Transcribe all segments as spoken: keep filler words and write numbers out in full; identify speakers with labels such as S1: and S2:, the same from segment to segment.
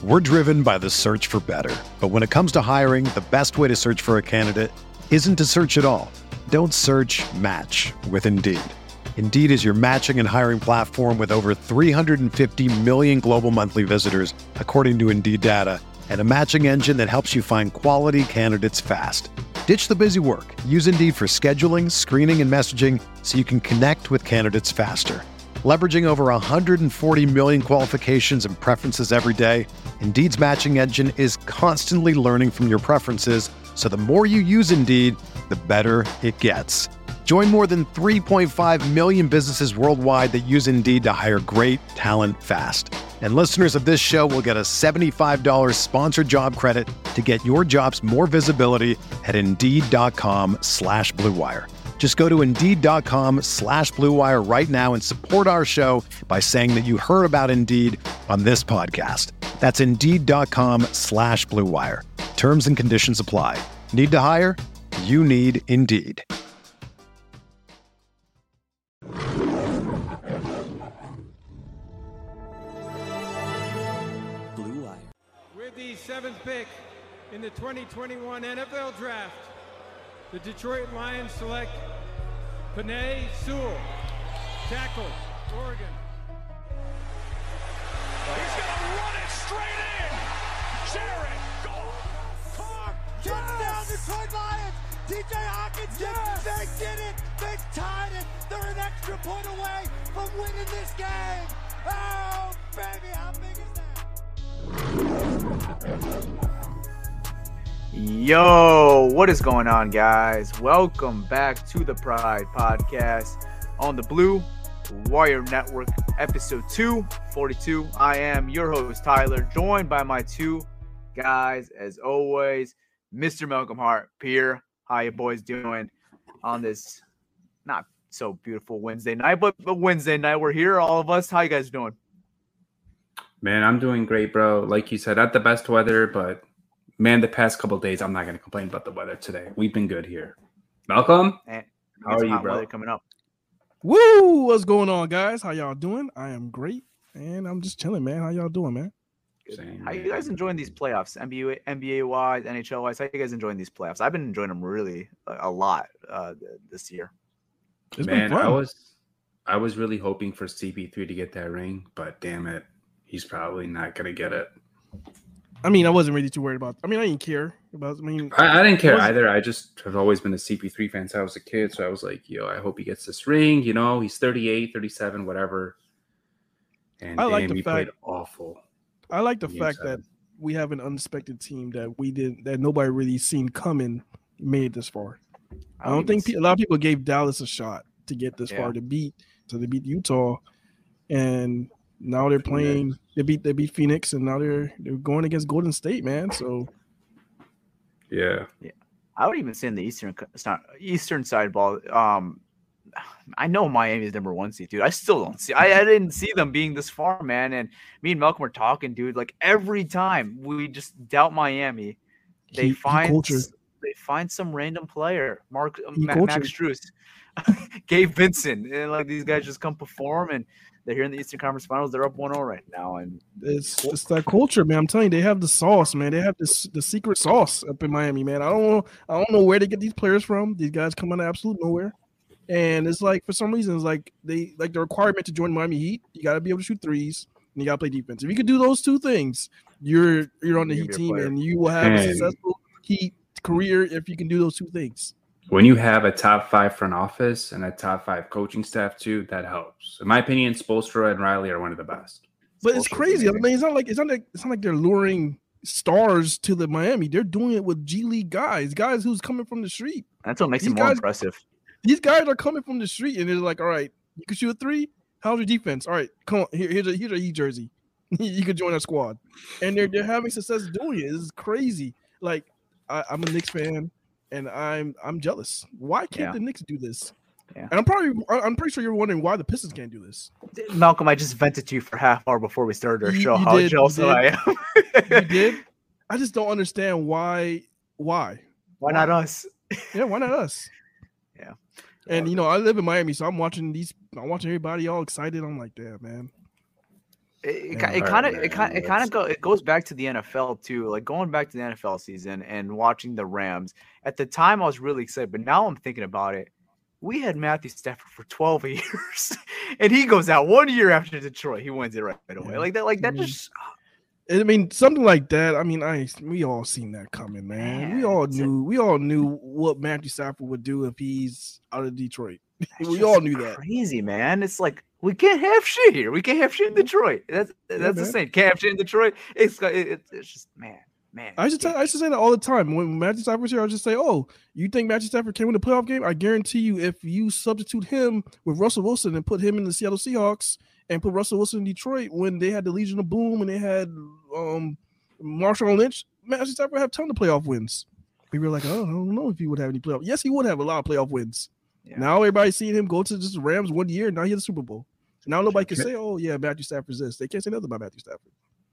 S1: We're driven by the search for better. But when it comes to hiring, the best way to search for a candidate isn't to search at all. Don't search, match with Indeed. Indeed is your matching and hiring platform with over three hundred fifty million global monthly visitors, according to Indeed data, and a matching engine that helps you find quality candidates fast. Ditch the busy work. Use Indeed for scheduling, screening, and messaging so you can connect with candidates faster. Leveraging over one hundred forty million qualifications and preferences every day, Indeed's matching engine is constantly learning from your preferences, so the more you use Indeed, the better it gets. Join more than three point five million businesses worldwide that use Indeed to hire great talent fast. And listeners of this show will get a seventy-five dollars sponsored job credit to get your jobs more visibility at Indeed.com slash Blue Wire. Just go to Indeed.com slash Blue Wire right now and support our show by saying that you heard about Indeed on this podcast. That's Indeed.com slash Blue Wire. Terms and conditions apply. Need to hire? You need Indeed.
S2: Blue Wire.
S3: With the seventh pick in the twenty twenty-one N F L Draft, the Detroit Lions select Penei Sewell, tackle, Oregon.
S4: He's going to run it straight in. Jared Goff.
S5: Carr, touchdown, Detroit Lions. T J Hawkins, yes. They did it. They tied it. They're an extra point away from winning this game. Oh, baby, how big is that?
S6: Yo, what is going on, guys? Welcome back to the Pride Podcast on the Blue Wire Network, episode two forty-two. I am your host, Tyler, joined by my two guys, as always, Mister Malcolm Hart, Pierre. How you boys doing on this not so beautiful Wednesday night, but, but Wednesday night? We're here, all of us. How you guys doing?
S7: Man, I'm doing great, bro. Like you said, not the best weather, but man, the past couple of days, I'm not going to complain about the weather today. We've been good here. Malcolm,
S6: and
S7: how are you, bro?
S6: Coming up.
S8: Woo! What's going on, guys? How y'all doing? I am great, and I'm just chilling, man. How y'all doing, man?
S7: Same,
S6: How
S7: man.
S6: you guys enjoying these playoffs? N B A, N B A wise, N H L wise. How you guys enjoying these playoffs? I've been enjoying them really a, a lot uh, this year.
S8: It's
S7: Man,
S8: been fun.
S7: I was, I was really hoping for C P three to get that ring, but damn it, he's probably not going to get it.
S8: I mean, I wasn't really too worried about. I mean, I didn't care about. I mean,
S7: I, I didn't care
S8: was-
S7: either. I just have always been a C P three fan since I was a kid, so I was like, yo, I hope he gets this ring. You know, he's thirty-eight, thirty-seven, whatever. And
S8: I
S7: damn,
S8: like the
S7: he
S8: fact-
S7: played awful.
S8: I like the
S7: Game
S8: fact
S7: seven.
S8: that we have an unexpected team that we did that nobody really seen coming made it this far. I don't think pe- a lot of people gave Dallas a shot to get this
S6: Yeah.
S8: far to beat to they beat Utah, and now they're playing. They beat they beat Phoenix, and now they're they're going against Golden State, man. So
S7: Yeah.
S6: I would even say in the eastern it's not eastern side ball. Um, I know Miami's number one seed, dude. I still don't see. I, I didn't see them being this far, man. And me and Malcolm were talking, dude. Like every time we just doubt Miami, they
S8: Heat- heat
S6: find
S8: culture.
S6: they find some random player, Mark uh,
S8: Heat
S6: Ma-
S8: culture.
S6: Max Strus, Gabe Vincent, and like these guys just come perform, and they're here in the Eastern Conference Finals. They're up one oh right now, and
S8: It's it's that culture, man. I'm telling you, they have the sauce, man. They have this the secret sauce up in Miami, man. I don't know, I don't know where they get these players from. These guys come out of absolute nowhere, and it's like for some reason, it's like they like the requirement to join Miami Heat. You got to be able to shoot threes, and you got to play defense. If you could do those two things, you're you're on the
S6: You're
S8: Heat
S6: a
S8: team,
S6: player.
S8: and you will have a
S7: Man.
S8: successful Heat career if you can do those two things.
S7: When you have a top five front office and a top five coaching staff too, that helps. In my opinion, Spoelstra and Riley are one of the best.
S8: But it's
S6: Spoelstra's
S8: crazy. I
S6: amazing.
S8: mean, it's not like it's not like it's not like they're luring stars to the Miami. They're doing it with G League guys, guys who's coming from the street.
S6: that's what makes
S8: These
S6: it more
S8: guys-
S6: impressive.
S8: These guys are coming from the street, and they're like, "All right, you can shoot a three. How's your defense? All right, come on. Here, here's a here's a Heat jersey. You could join our squad." And they're they're having success doing it. This is crazy. Like I, I'm a Knicks fan, and I'm I'm jealous. Why can't
S6: Yeah.
S8: the Knicks do this?
S6: Yeah.
S8: And I'm probably I'm pretty sure you're wondering why the Pistons can't do this.
S6: Malcolm, I just vented to you for half hour before we started our
S8: You-
S6: show.
S8: you
S6: How
S8: did, you
S6: jealous
S8: did.
S6: I am.
S8: You did. I just don't understand why. Why?
S6: Why not us?
S8: Yeah, why not us?
S6: Yeah.
S8: And you know, I live in Miami, so I'm watching these. I'm watching everybody all excited. I'm like, damn, man.
S6: It,
S8: Yeah.
S6: it, it
S7: All
S6: kind of
S7: right,
S6: it kind
S7: man,
S6: it kind
S7: let's-
S6: of go it goes back to the N F L too. Like going back to the N F L season and watching the Rams. At the time, I was really excited, but now I'm thinking about it. We had Matthew Stafford for twelve years, and he goes out one year after Detroit. He wins it right, right away.
S8: Yeah.
S6: Like that. Like that.
S8: I mean,
S6: Just
S8: I mean, something like that. I mean, I we all seen that coming, man.
S6: Man,
S8: we all
S6: it's a-
S8: knew. We all knew what Matthew Stafford would do if he's out of Detroit.
S6: That's
S8: we
S6: just
S8: all knew that.
S6: Crazy, man. It's like we can't have shit here. We can't have shit in Detroit. That's that's the
S8: man.
S6: same. Can't have shit in Detroit. It's it, it, it's just man, man.
S8: I should tell, I should say that all the time. When Matthew Stafford's here, I'll just say, "Oh, you think Matthew Stafford can win the playoff game? I guarantee you, if you substitute him with Russell Wilson and put him in the Seattle Seahawks and put Russell Wilson in Detroit when they had the Legion of Boom and they had um, Marshawn Lynch, Matthew Stafford would have a ton of playoff wins." People were like, "Oh, I don't know if he would have any playoff." Yes, he would have a lot of playoff wins.
S6: Yeah.
S8: Now everybody's seeing him go to just the Rams one year. Now he has a Super Bowl. Now nobody can say, "Oh yeah, Matthew Stafford's this." They can't say nothing about Matthew Stafford.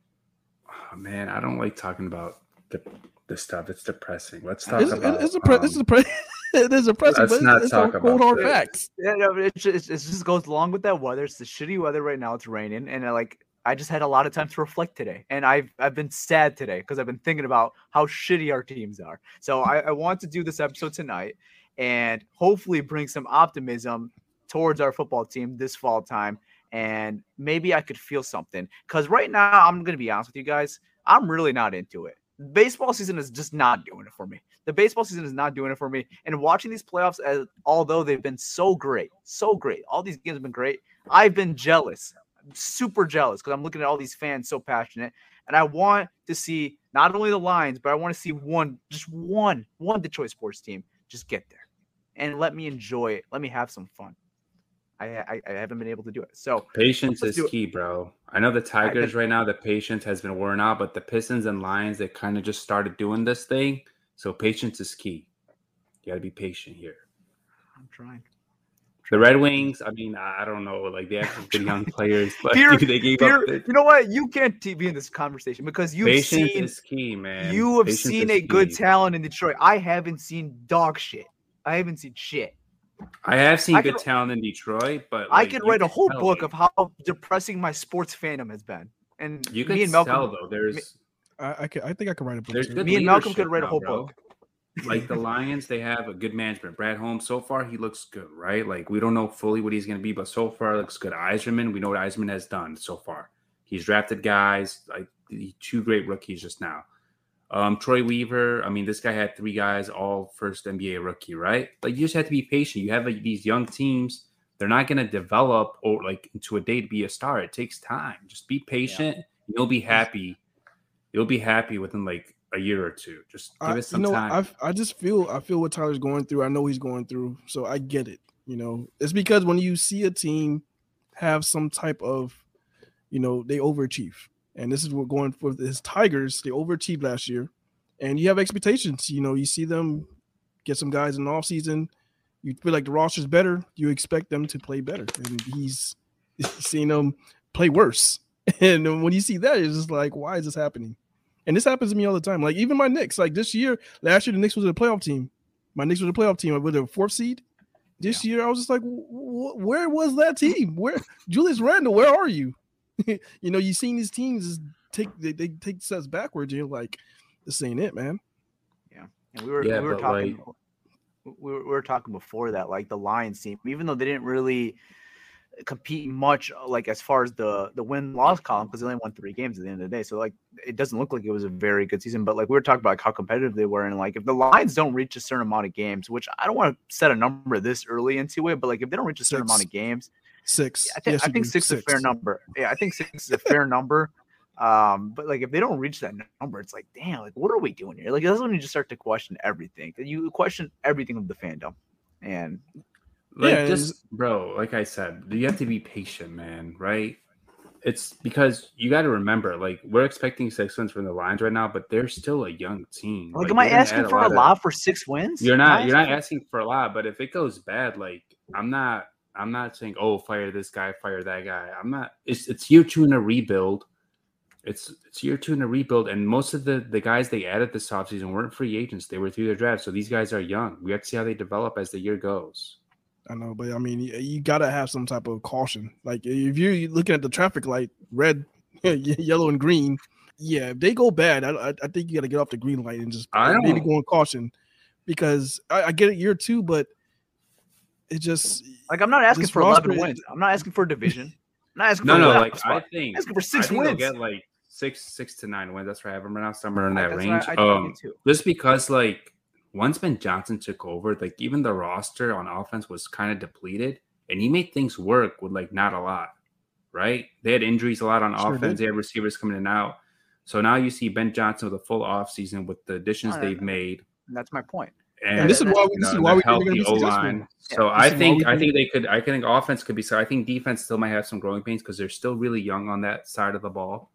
S7: Oh, man, I don't like talking about the the stuff. It's depressing. Let's talk
S8: It's,
S7: about.
S8: it's a pre-
S7: um,
S8: this is a pre- it is depressing,
S7: Let's
S8: but
S7: not
S8: it's, it's
S7: talk
S8: all cold
S7: about
S8: hard
S7: this.
S8: facts.
S6: Yeah, no, it just, it just goes along with that weather. It's the shitty weather right now. It's raining, and I, like I just had a lot of time to reflect today, and I've I've been sad today because I've been thinking about how shitty our teams are. So I, I want to do this episode tonight, and hopefully bring some optimism towards our football team this fall time, and maybe I could feel something. Because right now, I'm gonna be honest with you guys, I'm really not into it. Baseball season is just not doing it for me. The baseball season is not doing it for me. And watching these playoffs, as although they've been so great, so great, all these games have been great, I've been jealous, I'm super jealous because I'm looking at all these fans so passionate. And I want to see not only the Lions, but I want to see one, just one, one Detroit sports team just get there and let me enjoy it. Let me have some fun. I I, I haven't been able to do it. So
S7: Patience
S6: let's
S7: is
S6: do it.
S7: key, bro. I know the Tigers right now, the patience has been worn out, but the Pistons and Lions, they kind of just started doing this thing. So patience is key. You got to be patient here.
S6: I'm trying.
S7: The Red Wings, I mean, I I don't know. Like, they have some good young players, but
S6: Peter,
S7: they gave
S6: Peter,
S7: up. The,
S6: you know what? You can't be in this conversation because you've
S7: patience
S6: seen
S7: is key, man.
S6: you have
S7: Patience
S6: seen
S7: is
S6: a good
S7: key.
S6: talent in Detroit. I haven't seen dog shit. I haven't seen shit.
S7: I have seen
S6: I
S7: good
S6: could-
S7: talent in Detroit, but
S6: I
S7: like,
S6: could
S7: you
S6: write a
S7: can
S6: whole
S7: tell
S6: book
S7: me.
S6: of how depressing my sports fandom has been. And
S7: You
S6: me
S7: can
S6: and Malcolm,
S7: tell though. There's
S8: I, I, could, I think I could write a book.
S7: there's
S8: too.
S7: good
S6: me and Malcolm could
S7: leadership
S6: write a
S7: now,
S6: whole
S7: bro.
S6: book.
S7: Like the Lions, they have a good management. Brad Holmes, so far he looks good, right? Like we don't know fully what he's going to be, but so far looks good. Eiserman, we know what Eiserman has done so far. He's drafted guys, like two great rookies just now. Um, Troy Weaver, I mean, this guy had three guys, all first N B A rookie, right? Like you just have to be patient. You have like, these young teams, they're not going to develop or like into a day to be a star. It takes time. Just be patient. Yeah. You'll be happy. You'll be happy within like a year or two. Just give
S8: I,
S7: it some
S8: you know,
S7: time.
S8: I I just feel I feel what Tyler's going through. I know he's going through, so I get it. You know, it's because when you see a team have some type of, you know, they overachieve, and this is what going for his Tigers. They overachieved last year, and you have expectations. You know, you see them get some guys in the offseason. You feel like the roster's better. You expect them to play better, and he's, he's seeing them play worse. And when you see that, it's just like, why is this happening? And this happens to me all the time. Like even my Knicks, like this year, last year the Knicks was a playoff team. My Knicks was a playoff team with a fourth seed. This yeah. year, I was just like, where was that team? Where Julius Randle? Where are you? You know, you seen these teams take they, they take steps backwards. And you're like, this ain't it, man.
S6: Yeah, and we were
S7: yeah,
S6: we were talking.
S7: Like,
S6: we, were, we were talking before that, like the Lions team, even though they didn't really compete much, like as far as the the win loss column, because they only won three games at the end of the day. So like it doesn't look like it was a very good season. But like we were talking about like, how competitive they were, and like if the Lions don't reach a certain amount of games, which I don't want to set a number this early into it, but like if they don't reach a certain
S8: Six.
S6: amount of games,
S8: Six.
S6: I think
S8: yes,
S6: I think
S8: do.
S6: six,
S8: six
S6: is a fair number. Yeah, I think six is a fair number. Um, but like if they don't reach that number, it's like, damn, like what are we doing here? Like that's when you just start to question everything. You question everything of the fandom, and.
S7: Like
S8: yeah,
S7: just bro, like I said, you have to be patient, man, right? It's because you got to remember, like we're expecting six wins from the Lions right now, but they're still a young team.
S6: Like,
S7: like
S6: am I
S7: you're gonna
S6: asking
S7: add
S6: for a
S7: of-
S6: lot for six wins?
S7: You're
S6: Am
S7: not.
S6: I
S7: You're not
S6: for-
S7: asking for a lot, but if it goes bad, like I'm not. I'm not saying, oh, fire this guy, fire that guy. I'm not. It's it's year two in a rebuild. It's it's year two in a rebuild, and most of the the guys they added this offseason weren't free agents. They were through their draft, so these guys are young. We have to see how they develop as the year goes.
S8: I know, but I mean, you, you got to have some type of caution. Like if you're looking at the traffic light, red, yellow and green. Yeah, if they go bad, I, I think you got to get off the green light and just
S7: I don't-
S8: maybe go on caution, because I, I get it year two, but it just
S6: Like, I'm not asking
S8: this
S6: for eleven
S8: roster-
S6: wins. I'm not asking for a division. I'm not asking
S7: No,
S6: for a
S7: no,
S6: playoff
S7: like
S6: spot.
S7: I think
S6: I'm asking for
S7: I
S6: six
S7: think
S6: wins.
S7: they'll get like six, six to nine wins. That's right. I have them right now somewhere in
S6: Like,
S7: that
S6: that's
S7: range.
S6: what I- I
S7: um,
S6: think too.
S7: just because like once Ben Johnson took over, like even the roster on offense was kind of depleted, and he made things work with like not a lot. Right? They had injuries a lot on
S8: Sure
S7: offense.
S8: did.
S7: They had receivers coming in and out. So now you see Ben Johnson with a full offseason with the additions
S6: No, no,
S7: they've
S6: no.
S7: made.
S6: And that's my point.
S7: And,
S8: And this is why we-
S7: you
S8: this is
S7: know,
S8: why
S7: the
S8: we think they're gonna
S7: healthy
S8: be successful.
S7: O-line. So
S8: Yeah,
S7: I
S8: this is why
S7: think
S8: we
S7: I
S8: think-
S7: think they could. I think offense could be. So I think defense still might have some growing pains because they're still really young on that side of the ball.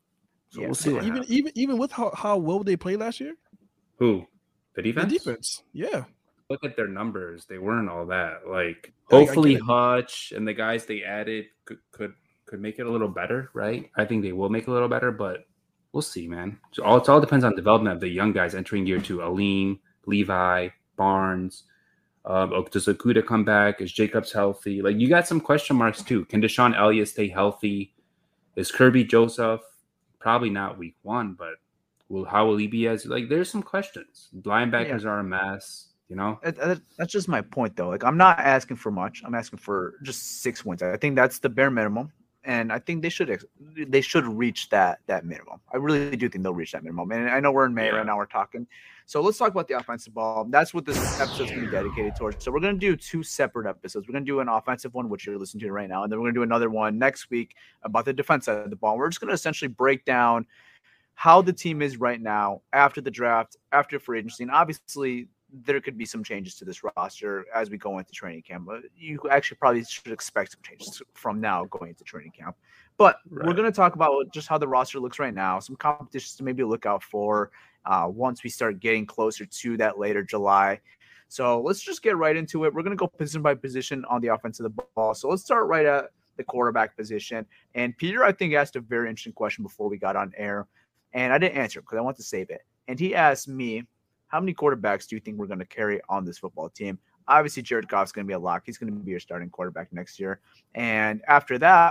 S7: So
S6: Yeah,
S7: we'll see.
S6: so
S7: what
S8: even
S7: happens.
S8: even even with how, how well they played last year,
S7: Who? The defense.
S8: the defense, yeah.
S7: Look at their numbers. They weren't all that. Like
S8: I- I get
S7: hopefully
S8: it.
S7: Hutch and the guys they added could, could could make it a little better, right? I think they will make it a little better, but we'll see, man. So all it all depends on development of the young guys entering year two. Aline, Levi, Barnes. Um, oh, does Okuda come back? Is Jacobs healthy? Like you got some question marks too. Can Deshaun Elliott stay healthy? Is Kirby Joseph probably not week one, but will how will he be as like there's some questions. Linebackers are a mess, you know.
S6: That- that- That's just my point, though. Like, I'm not asking for much. I'm asking for just six wins. I think that's the bare minimum, and I think they should ex- they should reach that that minimum. I really do think they'll reach that minimum. And I know we're in May
S7: Yeah.
S6: right now. We're talking, so let's talk about the offensive ball. That's what this episode's going to be dedicated towards. So we're going to do two separate episodes. We're going to do an offensive one, which you're listening to right now, and then we're going to do another one next week about the defense side of the ball. We're just going to essentially break down how the team is right now after the draft, after free agency, and obviously there could be some changes to this roster as we go into training camp. But you actually probably should expect some changes from now going into training camp. But we're
S7: Right.
S6: going to talk about just how the roster looks right now, some competitions to maybe look out for uh, once we start getting closer to that later July. So let's just get right into it. We're going to go position by position on the offense of the ball. So let's start right at the quarterback position. And Peter, I think, asked a very interesting question before we got on air, and I didn't answer because I want to save it. And he asked me, how many quarterbacks do you think we're going to carry on this football team? Obviously, Jared Goff's going to be a lock. He's going to be your starting quarterback next year. And after that,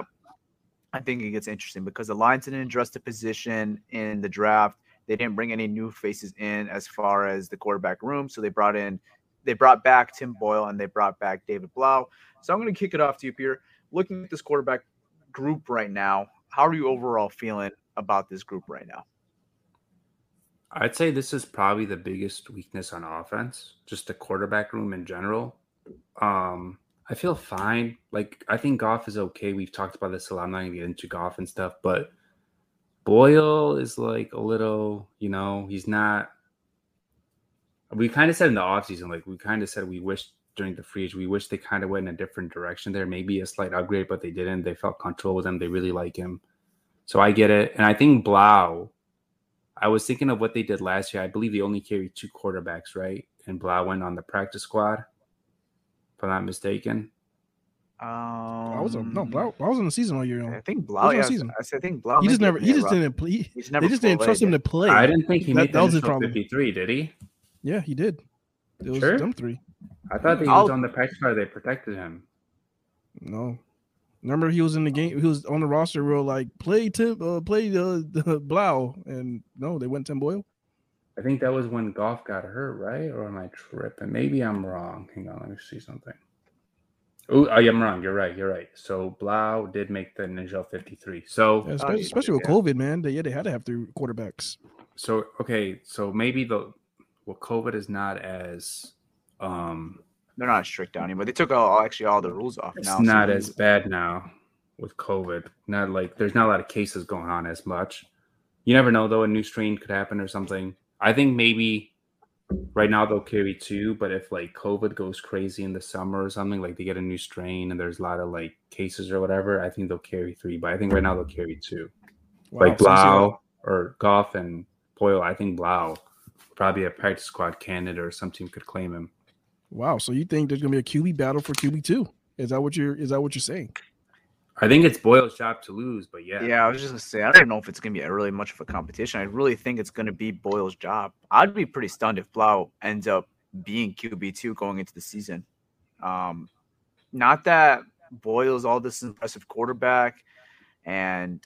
S6: I think it gets interesting because the Lions didn't address the position in the draft. They didn't bring any new faces in as far as the quarterback room. So they brought in, they brought back Tim Boyle and they brought back David Blau. So I'm going to kick it off to you, Peter. Looking at this quarterback group right now, how are you overall feeling about this group right now?
S7: I'd say this is probably the biggest weakness on offense, just the quarterback room in general. Um, I feel fine. Like, I think Goff is okay. We've talked about this a lot. I'm not going to get into Goff and stuff, but Boyle is like a little, you know, he's not. We kind of said in the offseason, like, we kind of said we wish during the free age, we wish they kind of went in a different direction there. Maybe a slight upgrade, but they didn't. They felt comfortable with him. They really like him. So I get it. And I think Blau, I was thinking of what they did last year. I believe they only carried two quarterbacks, right? And Blau went on the practice squad, if I'm not mistaken.
S6: Um,
S8: I was a, no, Blau, I was in the season all year.
S6: I
S8: Long.
S6: think
S8: He
S6: Blau.
S8: was in
S6: Yeah,
S8: the season.
S6: I said, I think Blau.
S8: He just
S6: maybe-
S8: never. He
S6: yeah,
S8: just
S6: Rob.
S8: didn't play.
S6: He's never
S8: They just didn't trust him to play.
S7: I didn't think he
S8: That-
S7: made the
S8: that was his
S7: initial
S8: problem.
S7: fifty-three, did he?
S8: Yeah, he did. It was
S7: Sure?
S8: them three.
S7: I thought that he
S6: I'll-
S7: was on the practice squad. They protected him.
S8: No, remember he was in the game. He was on the roster. Real like play Tim, uh, play the uh, Blau, and no, they went Tim Boyle.
S7: I think that was when Goff got hurt, right? Or am I tripping? Maybe I'm wrong. Hang on, let me see something. Oh, I am wrong. You're right. You're right. So Blau did make the initial fifty-three. So,
S8: Yeah,
S6: Oh,
S8: especially,
S6: he
S8: especially
S6: did,
S8: with
S6: yeah.
S8: COVID, man. They, yeah, they had to have three quarterbacks.
S7: so okay. So maybe the well, COVID is not as um,
S6: They're not strict down here, but they took all actually all the rules off
S7: it's
S6: now. so
S7: not
S6: we-
S7: as bad now with COVID. Not like there's not a lot of cases going on as much. You never know though. A new strain could happen or something. I think maybe right now they'll carry two, but if like COVID goes crazy in the summer or something, like they get a new strain and there's a lot of like cases or whatever, I think they'll carry three. But I think right now they'll carry two.
S8: Wow,
S7: like
S8: so you see
S7: Blau or Goff and Boyle. I think Blau probably a practice squad candidate or some team could claim him.
S8: that- Wow. So you think there's gonna be a Q B battle for Q B two? Is that what you're? Is that what you're saying?
S7: I think it's Boyle's job to lose, but yeah.
S6: Yeah, I was just gonna say I don't know if it's gonna be a really much of a competition. I really think it's gonna be Boyle's job. I'd be pretty stunned if Blau ends up being Q B two going into the season. Um, not that Boyle's all this impressive quarterback, and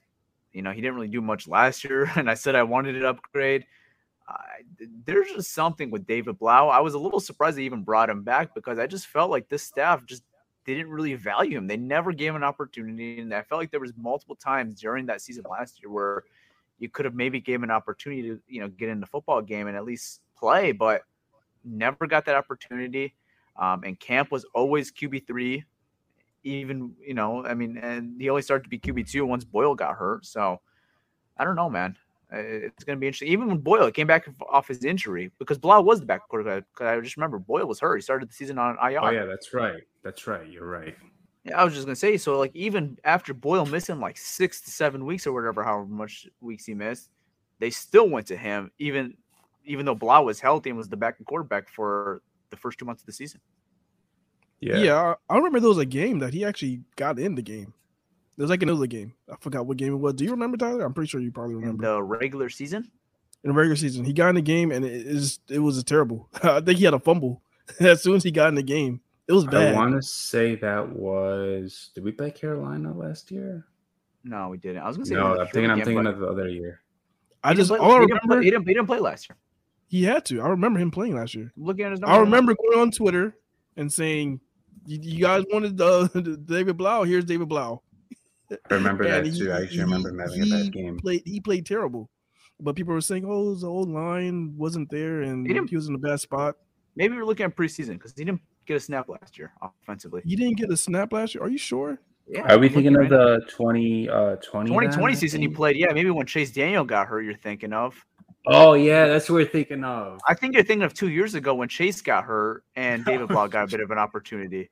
S6: You know, he didn't really do much last year, and I said I wanted an upgrade. Uh, there's just something with David Blau. I was a little surprised they even brought him back because I just felt like this staff just didn't really value him. They never gave him an opportunity, and I felt like there was multiple times during that season last year where you could have maybe gave him an opportunity to, you know, get in the football game and at least play, but never got that opportunity. Um, and Camp was always Q B three, even, you know, I mean, and he only started to be Q B two once Boyle got hurt. So I don't know, man. It's going to be interesting. Even when Boyle came back off his injury, because Blau was the back quarterback. Because I just remember Boyle was hurt. He started the season on I R.
S7: Oh, yeah, that's right. That's right. You're right.
S6: Yeah, I was just going to say, so like even after Boyle missing like six to seven weeks or whatever, however much weeks he missed, they still went to him, even even though Blau was healthy and was the backup quarterback for the first two months of the season.
S8: Yeah, yeah. I remember there was a game that he actually got in the game. There was like another game. I forgot what game it was. Do you remember, Tyler? I'm pretty sure you probably remember.
S6: In the regular season?
S8: In the regular season. He got in the game, and it, is, it was terrible. I think he had a fumble as soon as he got in the game. It was bad.
S7: I want to say that was – did we play Carolina last year?
S6: No, we didn't. I was going to say –
S7: No, I'm thinking, I'm thinking of the other year.
S8: I just –
S6: all
S8: I
S6: he,
S8: remember,
S6: didn't play, he, didn't, he didn't play last year.
S8: He had to. I remember him playing last year.
S6: I'm looking at his numbers.
S8: I remember going on Twitter and saying, you, you guys wanted uh, David Blau. Here's David Blau.
S7: I remember that
S8: he,
S7: too. I actually
S8: he,
S7: remember him having a bad game.
S8: Played, he played terrible. But people were saying, oh, the old line wasn't there and he, he was in a bad spot.
S6: Maybe we're looking at preseason because he didn't get a snap last year offensively.
S8: He didn't get a snap last year? Are you sure?
S6: Yeah.
S7: Are we thinking of the twenty twenty?
S6: twenty twenty season he played? Yeah, maybe when Chase Daniel got hurt, you're thinking of.
S7: Oh, yeah, that's what we're thinking of.
S6: I think you're thinking of two years ago when Chase got hurt and David Blau got a bit of an opportunity.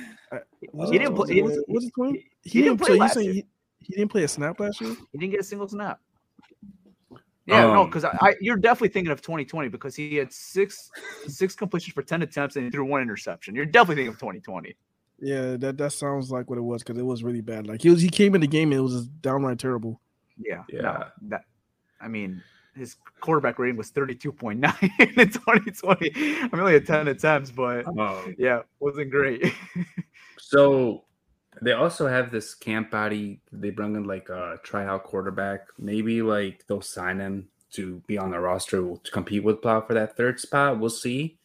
S8: Was
S6: he
S8: it,
S6: didn't play.
S8: Was it, was it twenty?
S6: He,
S8: he,
S6: he
S8: didn't
S6: play
S8: play.
S6: last
S8: You
S6: year.
S8: he, he didn't play a snap last year?
S6: He didn't get a single snap. Yeah,
S7: um,
S6: no, because I, I you're definitely thinking of twenty twenty because he had six six completions for ten attempts and he threw one interception. You're definitely thinking of twenty twenty.
S8: Yeah, that, that sounds like what it was because it was really bad. Like he was, he came in the game and it was just downright terrible.
S6: Yeah,
S7: yeah.
S6: No, that I mean, his quarterback rating was thirty-two point nine in twenty twenty. I mean, only had ten attempts, but
S7: oh.
S6: yeah, wasn't great.
S7: So they also have this camp body. They bring in like a tryout quarterback. Maybe like they'll sign him to be on the roster to compete with Blau for that third spot. We'll see.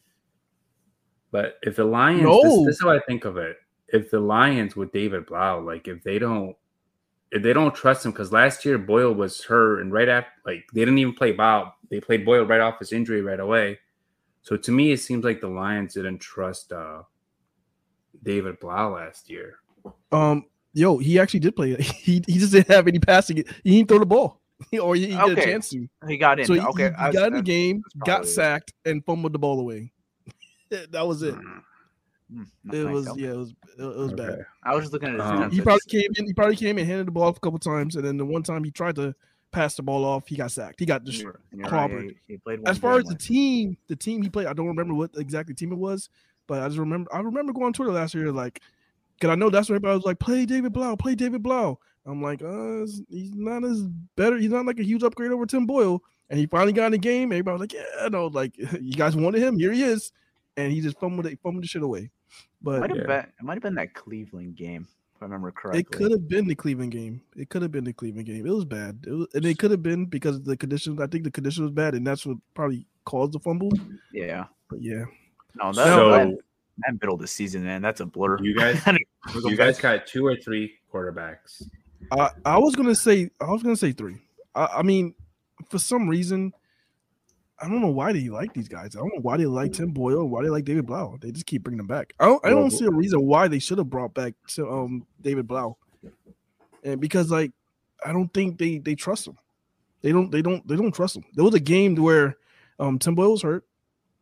S7: But if the Lions,
S8: no.
S7: this, this is how I think of it. If the Lions with David Blau, like if they don't, if they don't trust him, because last year Boyle was hurt, and right after, like they didn't even play Blau. They played Boyle right off his injury right away. So to me, it seems like the Lions didn't trust uh, David Blau last year.
S8: Um, yo, he actually did play. He he just didn't have any passing. He didn't throw the ball, or he, he
S6: okay.
S8: got a chance to.
S6: He got in.
S8: So he,
S6: okay,
S8: he,
S6: I,
S8: he got in the game, got
S6: it.
S8: sacked, and fumbled the ball away. That was it.
S6: Mm,
S8: it
S6: nice,
S8: was
S6: okay.
S8: yeah, it was it was
S7: Okay.
S8: bad.
S6: I was just looking at his
S7: Um,
S6: attempts.
S8: He probably came in. He probably came in, handed the ball off a couple times, and then the one time he tried to pass the ball off, he got sacked. He got just
S6: You're- you're right,
S8: clobbered.
S6: yeah, he- he played one
S8: As far
S6: game
S8: as the
S6: last-
S8: team, the team he played, I don't remember what exactly team it was, but I just remember I remember going on Twitter last year, like, cause I know that's where everybody was like, play David Blau, play David Blau. I'm like, uh, he's not as better. He's not like a huge upgrade over Tim Boyle. And he finally got in the game. Everybody was like, yeah, no, like you guys wanted him. Here he is, and he just fumbled it, fumbled the shit away. But
S6: might have
S7: Yeah.
S6: been, it might have been that Cleveland game, if I remember correctly.
S8: it could have been the Cleveland game. It could have been the Cleveland game. It was bad. It was, and it could have been because of the conditions. I think the condition was bad, and that's what probably caused the fumble.
S6: Yeah.
S8: But yeah,
S6: No, that,
S7: So-
S6: that, that middle of the season, man, that's a blur.
S7: You guys, you guys got two or three quarterbacks.
S8: I, I was gonna say I was gonna say three. I, I mean, for some reason, I don't know why they like these guys. I don't know why they like Tim Boyle, why they like David Blau. They just keep bringing them back. I don't, I don't see a reason why they should have brought back to, um David Blau, and because like I don't think they they trust him. They don't they don't they don't trust him. There was a game where um Tim Boyle was hurt,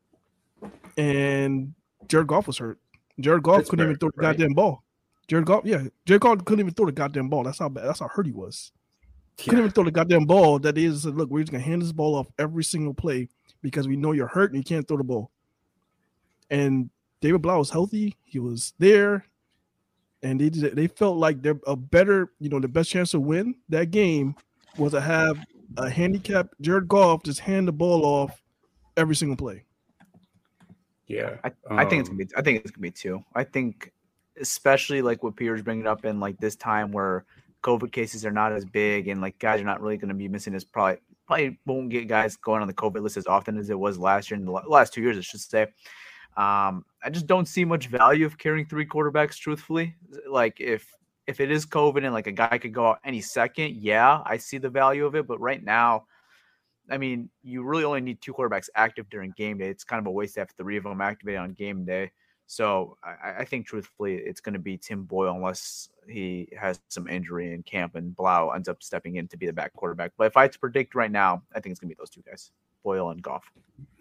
S8: and Jared Goff was hurt. Jared Goff couldn't even throw the
S7: right?
S8: goddamn ball. Jared Goff, yeah, Jared Goff couldn't even throw the goddamn ball. That's how bad. That's how hurt he was. Couldn't even throw the goddamn ball. That they just said, look, we're just gonna hand this ball off every single play because we know you're hurt and you can't throw the ball. And David Blau was healthy. He was there, and they did, they felt like they're a better, you know, the best chance to win that game was to have a handicapped Jared Goff just hand the ball off every single play.
S7: Yeah,
S6: I, I think it's
S7: Um,
S6: gonna be. I think it's gonna be two. I think, especially like what Peter's bringing up in like this time where COVID cases are not as big, and like guys are not really going to be missing as probably probably won't get guys going on the COVID list as often as it was last year in the last two years, I should say. Um, I just don't see much value of carrying three quarterbacks, truthfully. Like if if it is COVID and like a guy could go out any second, yeah, I see the value of it. But right now, I mean, you really only need two quarterbacks active during game day. It's kind of a waste to have three of them activated on game day. So I, I think, truthfully, it's going to be Tim Boyle unless he has some injury in camp and Blau ends up stepping in to be the back quarterback. But if I had to predict right now, I think it's going to be those two guys, Boyle and Goff.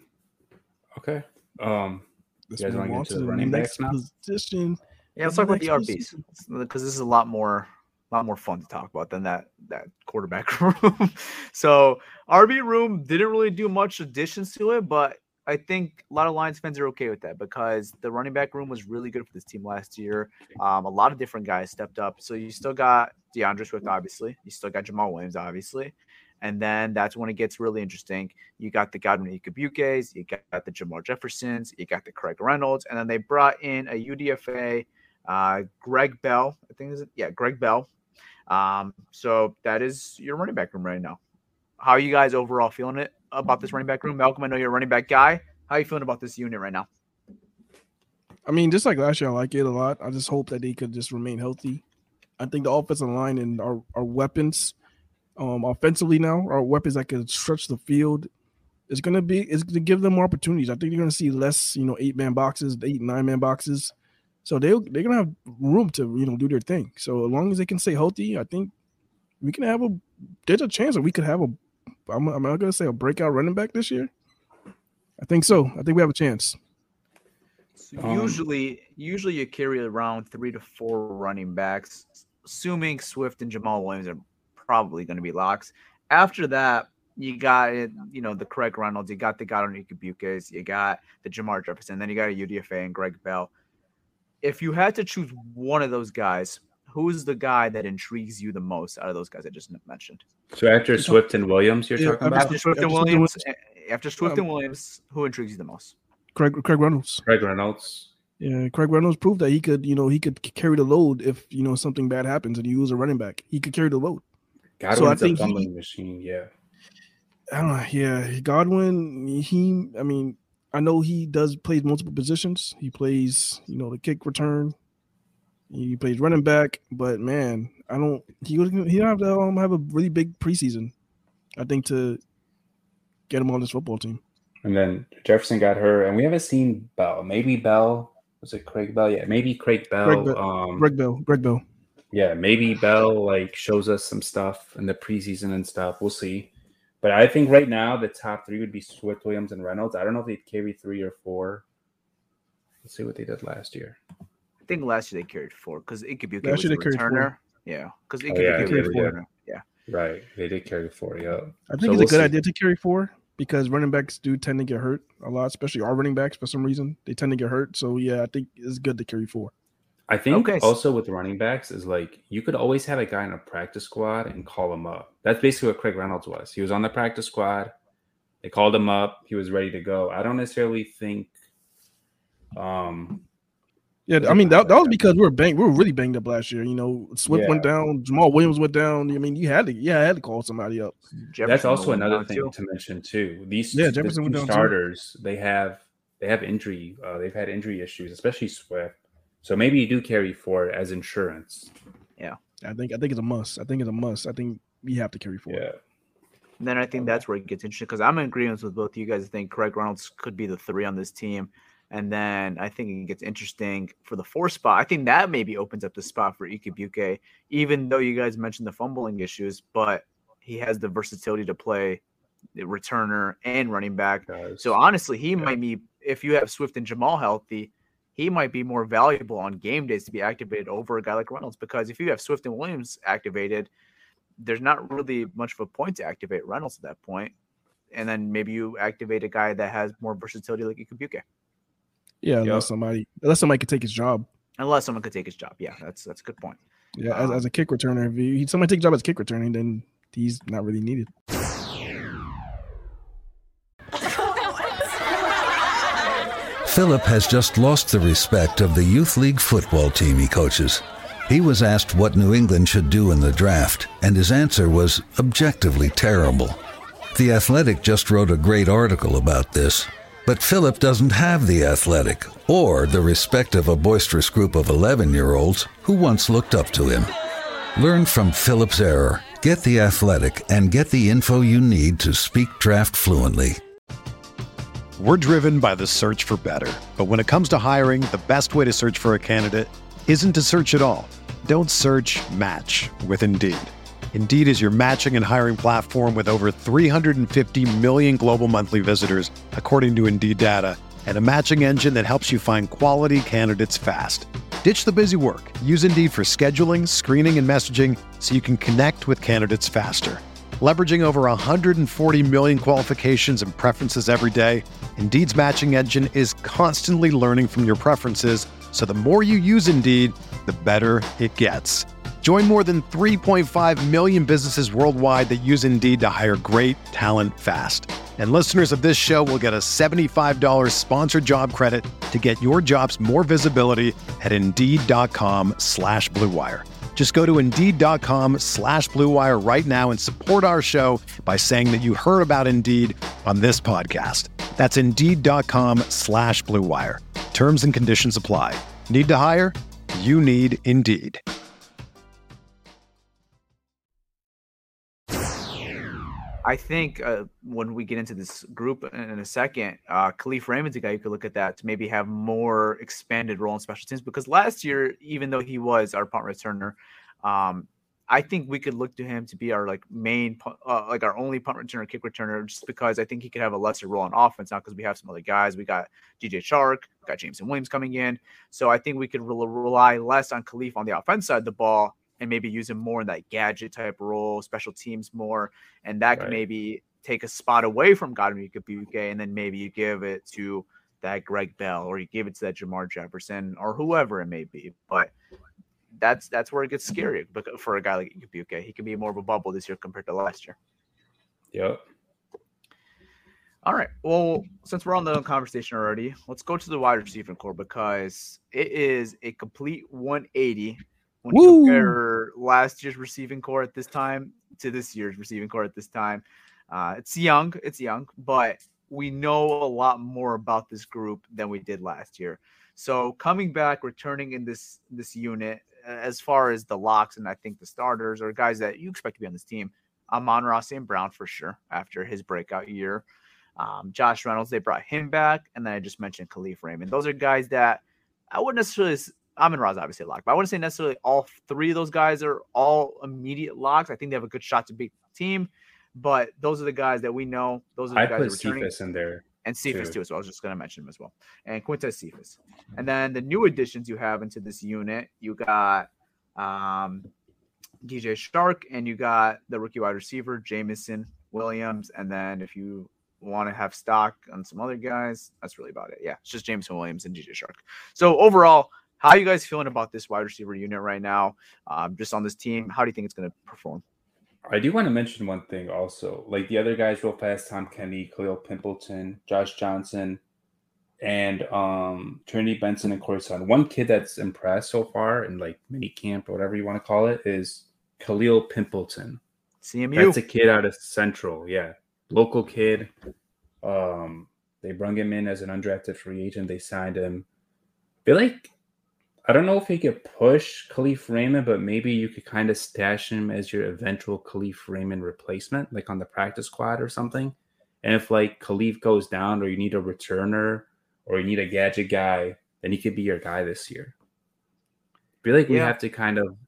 S7: Okay. Um,
S8: Let's
S7: you guys
S8: move
S7: want
S8: on
S7: to get
S8: to
S7: to the
S8: the
S7: running
S8: next
S7: backs now?
S8: position.
S6: Yeah, let's talk about the R Bs because this is a lot more, lot more fun to talk about than that that quarterback room. So R B room didn't really do much additions to it, but I think a lot of Lions fans are okay with that because the running back room was really good for this team last year. Um, a lot of different guys stepped up. So you still got DeAndre Swift, obviously. You still got Jamal Williams, obviously. And then that's when it gets really interesting. You got the Godwin Ikebukes, you got the Jamal Jeffersons, you got the Craig Reynolds, and then they brought in a U D F A, uh, Greg Bell. I think is it? Yeah, Greg Bell. Um, so that is your running back room right now. How are you guys overall feeling it about this running back room? Malcolm, I know you're a running back guy. How are you feeling about this unit right now?
S8: I mean, just like last year, I like it a lot. I just hope that they could just remain healthy. I think the offensive line and our, our weapons, um, offensively now, our weapons that can stretch the field, is going to be is to give them more opportunities. I think you're going to see less, you know, eight man boxes, eight nine man boxes. So they they're going to have room to, you know, do their thing. So as long as they can stay healthy, I think we can have a. There's a chance that we could have a. I'm, I'm not going to say a breakout running back this year. I think so. I think we have a chance.
S6: Um, usually, usually you carry around three to four running backs, assuming Swift and Jamal Williams are probably going to be locks. After that, you got it. You know the Craig Reynolds, you got the Godwin Ikebukes, you got the Jamar Jefferson, then you got a U D F A and Greg Bell. If you had to choose one of those guys, who's the guy that intrigues you the most out of those guys I just mentioned?
S7: So after Swift and Williams, you're
S8: Yeah,
S7: talking about?
S6: After Swift and Williams, after Swift and Williams, who intrigues you the most?
S8: Craig Craig Reynolds.
S7: Craig Reynolds.
S8: Yeah, Craig Reynolds proved that he could, you know, he could carry the load if, you know, something bad happens and you lose a running back. He could carry the load.
S7: Godwin's
S8: so I think
S7: a fumbling
S8: he,
S7: machine, yeah.
S8: I don't know, yeah. Godwin, he, I mean, I know he does plays multiple positions. He plays, you know, the kick return. He plays running back, but man, I don't. He he have to um, have a really big preseason, I think, to get him on this football team.
S7: And then Jefferson got hurt, and we haven't seen Bell. Maybe Bell was it Craig Bell? Yeah, maybe Craig Bell.
S8: Greg Bell.
S7: Um,
S8: Greg Bell. Greg Bell.
S7: Yeah, maybe Bell like shows us some stuff in the preseason and stuff. We'll see. But I think right now the top three would be Swift, Williams, and Reynolds. I don't know if they'd carry three or four. Let's see what they did last year.
S6: I think last year they carried four because Ikebuke
S8: Last
S6: was
S8: year
S6: a
S8: they carried
S6: returner.
S8: four.
S6: Yeah, because
S7: Oh,
S6: Ikebuke
S7: yeah,
S6: was
S7: yeah,
S6: a
S7: yeah.
S6: returner. Yeah.
S7: Right, they did carry four. Yeah,
S8: I think
S7: So
S8: it's
S7: we'll
S8: a good
S7: see.
S8: idea to carry four because running backs do tend to get hurt a lot, especially our running backs for some reason. They tend to get hurt. So yeah, I think it's good to carry four.
S7: I think
S6: Okay.
S7: also with running backs is like you could always have a guy in a practice squad and call him up. That's basically what Craig Reynolds was. He was on the practice squad. They called him up. He was ready to go. I don't necessarily think. Um,
S8: Yeah, I mean that, that was because we were banged. We were really banged up last year. You know, Swift
S7: Yeah.
S8: went down, Jamal Williams went down. I mean, you had to, yeah, I had to call somebody up.
S7: that's
S6: Jefferson
S7: also
S6: went
S7: another
S6: down
S7: thing
S6: too.
S7: to mention too. These
S8: Yeah,
S7: the
S8: Jefferson went
S7: two
S8: down too.
S7: starters, they have they have injury. Uh, they've had injury issues, especially Swift. So maybe you do carry four as insurance.
S8: I think I think it's a must. I think it's a must. I think we have to carry four.
S7: Yeah.
S6: And then I think that's where it gets interesting because I'm in agreement with both of you guys. I think Craig Reynolds could be the three on this team. And then I think it gets interesting for the four spot. I think that maybe opens up the spot for Ikebuke, even though you guys mentioned the fumbling issues, but he has the versatility to play the returner and running back.
S7: Guys.
S6: So honestly, he might be, if you have Swift and Jamal healthy, he might be more valuable on game days to be activated over a guy like Reynolds. Because if you have Swift and Williams activated, there's not really much of a point to activate Reynolds at that point. And then maybe you activate a guy that has more versatility like Ikebuke.
S8: Yeah, unless
S7: Yep.
S8: somebody unless somebody could take his job.
S6: Unless someone could take his job. Yeah, that's that's a good point.
S8: Yeah, as,
S6: Um,
S8: as a kick returner, if he, somebody take a job as a kick returner, then he's not really needed.
S2: Philip has just lost the respect of the youth league football team he coaches. He was asked what New England should do in the draft, and his answer was objectively terrible. The Athletic just wrote a great article about this. But Philip doesn't have The Athletic, or the respect of a boisterous group of eleven-year-olds who once looked up to him. Learn from Philip's error, get The Athletic, and get the info you need to speak draft fluently.
S1: We're driven by the search for better. But when it comes to hiring, the best way to search for a candidate isn't to search at all. Don't search, match with Indeed. Indeed is your matching and hiring platform with over three hundred fifty million global monthly visitors, according to Indeed data, and a matching engine that helps you find quality candidates fast. Ditch the busy work. Use Indeed for scheduling, screening, and messaging so you can connect with candidates faster. Leveraging over one hundred forty million qualifications and preferences every day, Indeed's matching engine is constantly learning from your preferences, so the more you use Indeed, the better it gets. Join more than three point five million businesses worldwide that use Indeed to hire great talent fast. And listeners of this show will get a seventy-five dollars sponsored job credit to get your jobs more visibility at Indeed.com slash Blue Wire. Just go to Indeed.com slash Blue Wire right now and support our show by saying that you heard about Indeed on this podcast. That's Indeed.com slash Blue Wire. Terms and conditions apply. Need to hire? You need Indeed.
S6: I think uh, when we get into this group in a second, uh, Kalif Raymond's a guy you could look at that to maybe have more expanded role in special teams, because last year, even though he was our punt returner, um, I think we could look to him to be our like main, uh, like our only punt returner, kick returner, just because I think he could have a lesser role on offense now because we have some other guys. We got D J Chark, we got Jameson Williams coming in. So I think we could re- rely less on Kalif on the offense side of the ball and maybe use him more in that gadget type role, special teams more. And that right. could maybe take a spot away from Godwin Igwebuike, and then maybe you give it to that Greg Bell, or you give it to that Jamar Jefferson, or whoever it may be. But that's that's where it gets scary for a guy like Igwebuike. He can be more of a bubble this year compared to last year.
S7: Yep.
S6: All right. Well, since we're on the conversation already, let's go to the wide receiver core, because it is a complete one eighty when you Woo! compare last year's receiving core at this time to this year's receiving core at this time. Uh, it's young, it's young, but we know a lot more about this group than we did last year. So coming back, returning in this this unit, as far as the locks and I think the starters or guys that you expect to be on this team, Amon-Ra Saint Brown for sure after his breakout year. Um, Josh Reynolds, they brought him back, and then I just mentioned Kalif Raymond. Those are guys that I wouldn't necessarily – Amon-Ra's obviously a lock, but I wouldn't say necessarily all three of those guys are all immediate locks. I think they have a good shot to beat the team, but those are the guys that we know. Those are the
S7: I
S6: guys
S7: put
S6: that are returning.
S7: Cephas in there.
S6: And Cephas too. too, so I was just going to mention him as well. And Quintez Cephas. And then the new additions you have into this unit, you got um, D J Chark, and you got the rookie wide receiver, Jameson Williams. And then if you want to have stock on some other guys, that's really about it. Yeah, it's just Jameson Williams and D J Chark. So overall, how are you guys feeling about this wide receiver unit right now? Um, just on this team, how do you think it's going to perform?
S7: I do want to mention one thing also. Like the other guys real fast, Tom Kenny, Khalil Pimpleton, Josh Johnson, and um, Trinity Benson and Corey Sutton. One kid that's impressed so far in like mini camp or whatever you want to call it is Khalil Pimpleton.
S6: C M U.
S7: That's a kid out of Central. Yeah. Local kid. Um, they brought him in as an undrafted free agent. They signed him. I feel like I don't know if he could push Kalif Raymond, but maybe you could kind of stash him as your eventual Kalif Raymond replacement, like on the practice squad or something. And if like Kalif goes down, or you need a returner, or you need a gadget guy, then he could be your guy this year. I feel like we yeah. have to kind of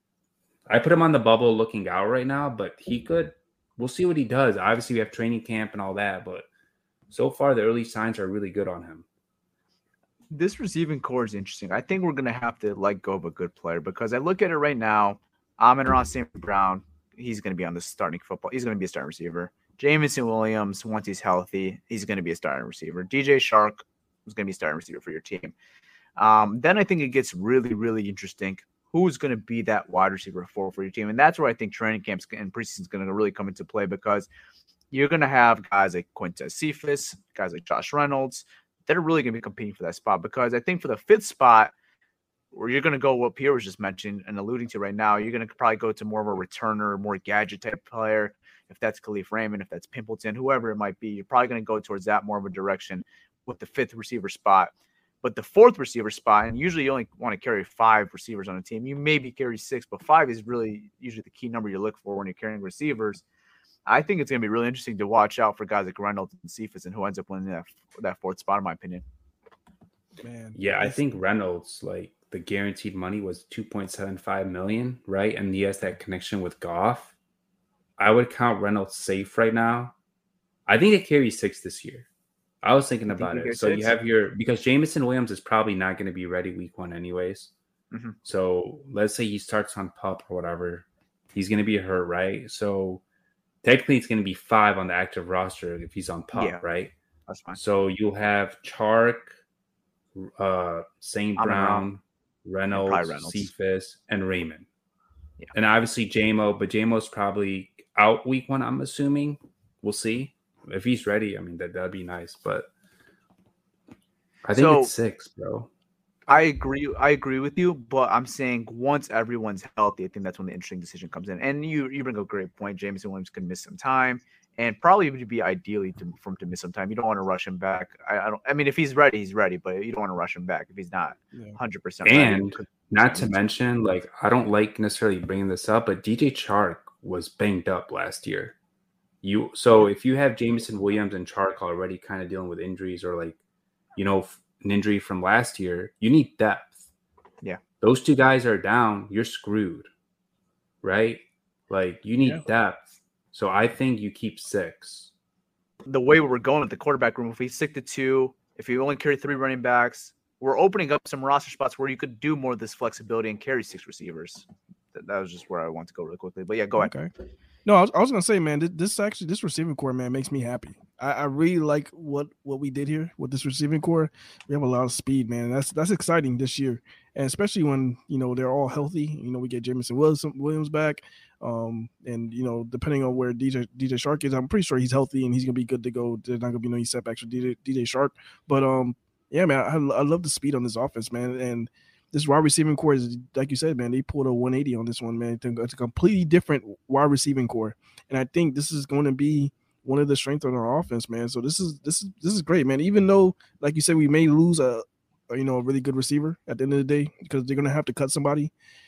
S7: – I put him on the bubble looking out right now, but he could – we'll see what he does. Obviously, we have training camp and all that, but so far the early signs are really good on him.
S6: This receiving core is interesting. I think we're going to have to let go of a good player, because I look at it right now. Amon-Ra Saint Brown, he's going to be on the starting football. He's going to be a starting receiver. Jameson Williams, once he's healthy, he's going to be a starting receiver. D J Chark is going to be a starting receiver for your team. Um, then I think it gets really, really interesting. Who's going to be that wide receiver for for your team? And that's where I think training camps and preseason is going to really come into play, because you're going to have guys like Quintez Cephas, guys like Josh Reynolds, that are really going to be competing for that spot. Because I think for the fifth spot, or you're going to go what Pierre was just mentioning and alluding to right now. You're going to probably go to more of a returner, more gadget type player. If that's Khalif Raymond, if that's Pimpleton, whoever it might be, you're probably going to go towards that more of a direction with the fifth receiver spot. But the fourth receiver spot, and usually you only want to carry five receivers on a team. You maybe carry six, but five is really usually the key number you look for when you're carrying receivers. I think it's going to be really interesting to watch out for guys like Reynolds and Cephas and who ends up winning that, that fourth spot, in my opinion.
S7: Man, yeah, I think Reynolds, like the guaranteed money was two point seven five million, right? And he has that connection with Goff. I would count Reynolds safe right now. I think they carry six this year. I was thinking about it. So six? You have your, because Jameson Williams is probably not going to be ready week one anyways. Mm-hmm. So let's say he starts on PUP or whatever. He's going to be hurt, right? So technically it's going to be five on the active roster if he's on PUP, yeah, right?
S6: That's fine.
S7: So you'll have Chark, uh, Saint Brown, Reynolds, yeah, Reynolds, Cephas, and Raymond. Yeah. And obviously J-Mo, but J-Mo's probably out week one, I'm assuming. We'll see. If he's ready, I mean, that, that'd be nice. But I think so, it's six, bro.
S6: I agree. I agree with you, but I'm saying once everyone's healthy, I think that's when the interesting decision comes in. And you, you bring up a great point. Jameson Williams could miss some time, and probably would be ideally to, for him to miss some time. You don't want to rush him back. I, I don't. I mean, if he's ready, he's ready, but you don't want to rush him back if he's not one hundred percent ready.
S7: And not to mention, like, I don't like necessarily bringing this up, but D J Chark was banged up last year. You so if you have Jameson Williams and Chark already kind of dealing with injuries or like, you know, an injury from last year, you need depth.
S6: Yeah.
S7: Those two guys are down, you're screwed. Right? Like you need yeah. depth. So I think you keep six.
S6: The way we're going at the quarterback room, if we stick to two, if you only carry three running backs, we're opening up some roster spots where you could do more of this flexibility and carry six receivers. That, that was just where I want to go really quickly. But yeah, go
S8: okay.
S6: ahead.
S8: No, I was, I was gonna say, man, this, this actually this receiving core, man, makes me happy. I, I really like what what we did here with this receiving core. We have a lot of speed, man. That's that's exciting this year, and especially when you know they're all healthy. You know, we get Jameson Williams Williams back, um, and you know, depending on where D J D J Chark is, I'm pretty sure he's healthy and he's gonna be good to go. There's not gonna be no setbacks for D J D J Chark, but um, yeah, man, I, I love the speed on this offense, man, and. This wide receiving core is, like you said, man, they pulled a one eighty on this one, man. It's a completely different wide receiving core. And I think this is going to be one of the strengths of our offense, man. So this is this is this is great, man. Even though, like you said, we may lose a, a you know, a really good receiver at the end of the day because they're going to have to cut somebody.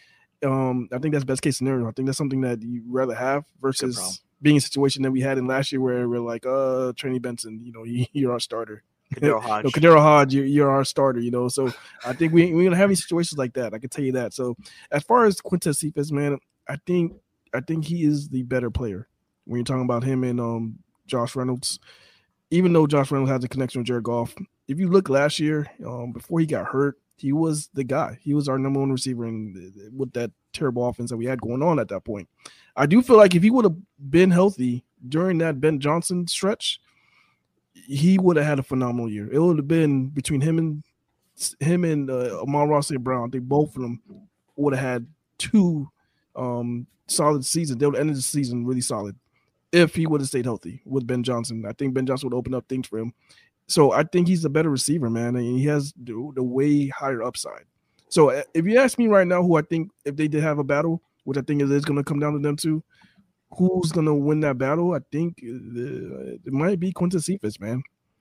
S8: Um, I think that's best case scenario. I think that's something that you'd rather have versus being a situation that we had in last year where we're like, uh, Trini Benson, you know, he, you're our starter.
S6: Kadero Hodge.
S8: no, Kadero Hodge, you're, you're our starter, you know. So I think we, we're gonna have any situations like that. I can tell you that. So as far as Quintez Cephas, man, I think I think he is the better player when you're talking about him and um Josh Reynolds. Even though Josh Reynolds has a connection with Jared Goff, if you look last year, um, before he got hurt, he was the guy. He was our number one receiver in, with that terrible offense that we had going on at that point. I do feel like if he would have been healthy during that Ben Johnson stretch, he would have had a phenomenal year. It would have been between him and him and uh, Amon-Ra Saint Brown. They both of them would have had two um, solid seasons. They would have ended the season really solid if he would have stayed healthy with Ben Johnson. I think Ben Johnson would open up things for him. So I think he's a better receiver, man, and he has the, the way higher upside. So if you ask me right now who I think if they did have a battle, which I think it is going to come down to them two, who's going to win that battle? I think uh, it might be Quintez Cephas, man.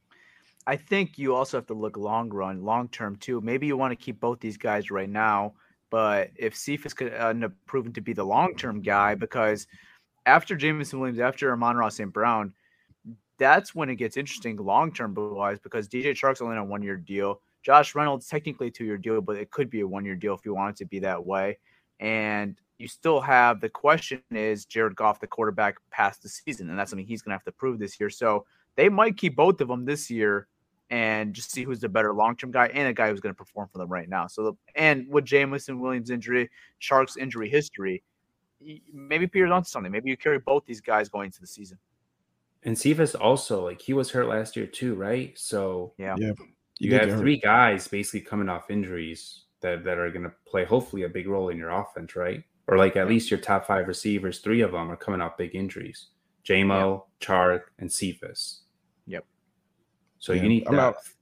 S6: I think you also have to look long run, long term too. Maybe you want to keep both these guys right now, but if Cephas could end up proving to be the long term guy, because after Jameson Williams, after Amon-Ra Saint Brown, that's when it gets interesting long term wise, because D J Chark's only on a one year deal. Josh Reynolds technically a two year deal, but it could be a one year deal if you want it to be that way. And you still have the question is Jared Goff, the quarterback, past the season, and that's something he's going to have to prove this year. So they might keep both of them this year and just see who's the better long-term guy and a guy who's going to perform for them right now. So, and with Jameson Williams' injury, Chark's injury history, maybe Peter's onto something. Maybe you carry both these guys going into the season.
S7: And Cephas also, like, he was hurt last year too, right? So
S6: yeah,
S8: yeah
S7: you have three guys basically coming off injuries that, that are going to play hopefully a big role in your offense, right? Or like at least your top five receivers, three of them are coming off big injuries. J-Mo, yep. Chark, and Cephas.
S6: Yep.
S7: So
S8: yeah,
S7: you need
S8: I'm
S7: depth.
S8: out.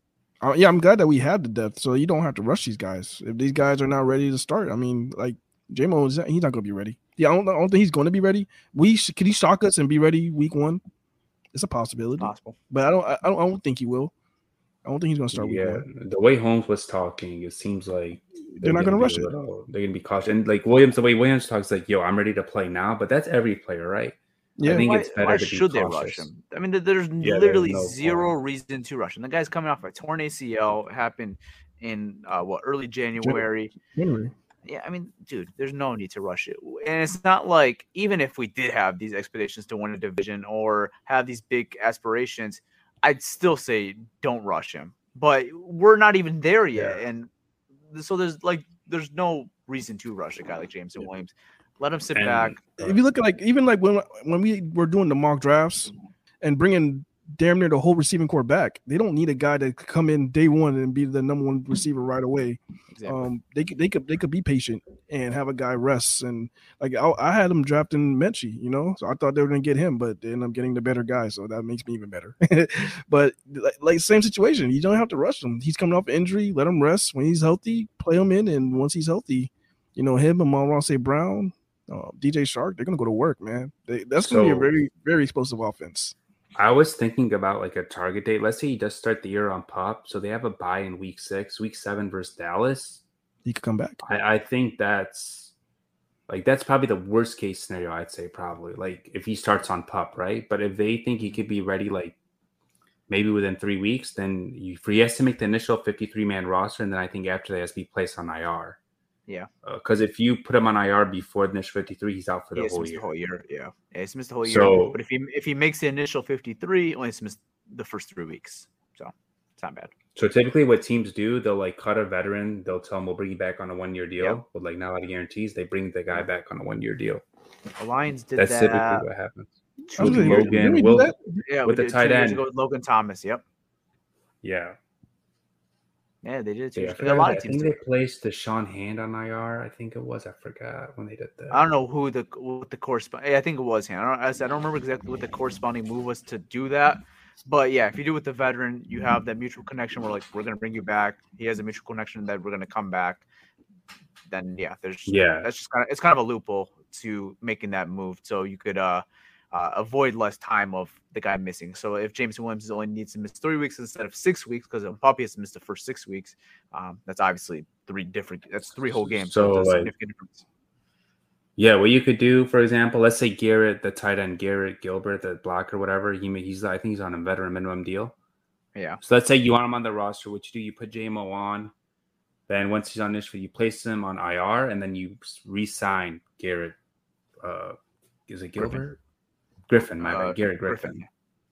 S8: Uh, yeah, I'm glad that we have the depth, so you don't have to rush these guys. If these guys are not ready to start, I mean, like J-Mo, he's not going to be ready. Yeah, I don't, I don't think he's going to be ready. We Can he shock us and be ready week one? It's a possibility.
S6: Possible.
S8: But I don't, I don't, I don't think he will. I don't think he's going to start week
S7: yeah,
S8: one.
S7: The way Holmes was talking, it seems like
S8: they're, they're not going to rush it.
S7: Little, they're going to be cautious. And like Williams, the way Williams talks, like, yo, I'm ready to play now. But that's every player, right?
S8: Yeah.
S7: I think
S6: why,
S7: it's better
S6: why
S7: to be
S6: should
S7: cautious.
S6: they rush him? I mean, there's
S7: yeah,
S6: literally
S7: no
S6: zero
S7: point.
S6: reason to rush him. The guy's coming off a torn A C L. It happened in uh, what early January.
S8: January.
S6: Yeah, I mean, dude, there's no need to rush it. And it's not like even if we did have these expectations to win a division or have these big aspirations, I'd still say don't rush him. But we're not even there yet,
S7: Yeah.
S6: and so there's like there's no reason to rush a guy like Jameson Williams. Let him sit
S7: And,
S6: back.
S8: If you look at like even like when when we were doing the mock drafts and bringing damn near the whole receiving core back, they don't need a guy that could come in day one and be the number one receiver right away.
S6: Exactly.
S8: Um, they could they could they could be patient and have a guy rest. And like I, I had them drafting Mechie, you know, so I thought they were gonna get him, but they ended up getting the better guy, so that makes me even better. But like, like same situation, you don't have to rush him. He's coming off injury, let him rest. When he's healthy, play him in, and once he's healthy, you know him and Monroe Brown. Uh, D J Shark, they're gonna go to work, man. They, that's gonna
S7: So,
S8: be a very, very explosive offense.
S7: I was thinking about like a target date. Let's say he does start the year on PUP, so they have a bye in week six, week seven versus Dallas.
S8: He could come back.
S7: I, I think that's like that's probably the worst case scenario. I'd say probably like if he starts on PUP, right? But if they think he could be ready, like maybe within three weeks, then you, he has to make the initial fifty-three man roster, and then I think after that he has to be placed on I R.
S6: Yeah,
S7: because uh, if you put him on I R before the initial fifty-three, he's out for the
S6: he
S7: whole
S6: missed
S7: year.
S6: the whole year. Yeah, yeah, he's missed the whole year.
S7: So,
S6: but if he if he makes the initial fifty-three, only he's missed the first three weeks. So it's not bad.
S7: So typically, what teams do, they'll like cut a veteran. They'll tell him we'll bring you back on a one year deal
S6: Yep.
S7: with like not a lot of guarantees. They bring the guy back on a one year deal.
S6: The Lions did
S7: That's
S6: that.
S7: typically what happens.
S8: I was
S7: With
S8: saying,
S7: Logan,
S8: didn't we do
S7: Will,
S8: that?
S6: Yeah,
S7: with
S6: we
S7: the
S6: did
S7: tight
S6: two years
S7: end.
S6: ago with Logan Thomas. Yep.
S7: Yeah.
S6: Yeah, they did it too.
S7: Yeah, I,
S6: a
S7: forgot
S6: lot
S7: that.
S6: of
S7: I
S6: teams
S7: think
S6: did.
S7: they placed Deshaun Hand on I R. I think it was. I forgot when they did that.
S6: I don't know who the what the corresponding. I think it was him. I don't. I don't remember exactly what the corresponding move was to do that. But yeah, if you do with the veteran, you have that mutual connection where like we're gonna bring you back. He has a mutual connection that we're gonna come back. Then yeah, there's
S7: Yeah.
S6: That's just kind of it's kind of a loophole to making that move, so you could uh, uh avoid less time of the guy missing. So if Jameson Williams only needs to miss three weeks instead of six weeks, because Puppy has to miss the first six weeks, um, that's obviously three different. That's three whole games.
S7: So,
S6: So, there's a
S7: like,
S6: significant difference.
S7: Yeah, what you could do, for example, let's say Garrett, the tight end, Garrett Gilbert, the blocker, whatever. He may, he's I think he's on a veteran minimum deal.
S6: Yeah.
S7: So let's say you want him on the roster. What you do, you put J M O on. Then once he's on initial, you place him on I R, and then you re-sign Garrett. Uh, is it Gilbert?
S6: Griffin.
S7: Griffin, my
S6: Uh,
S7: bad. Garrett Griffin.
S6: Griffin.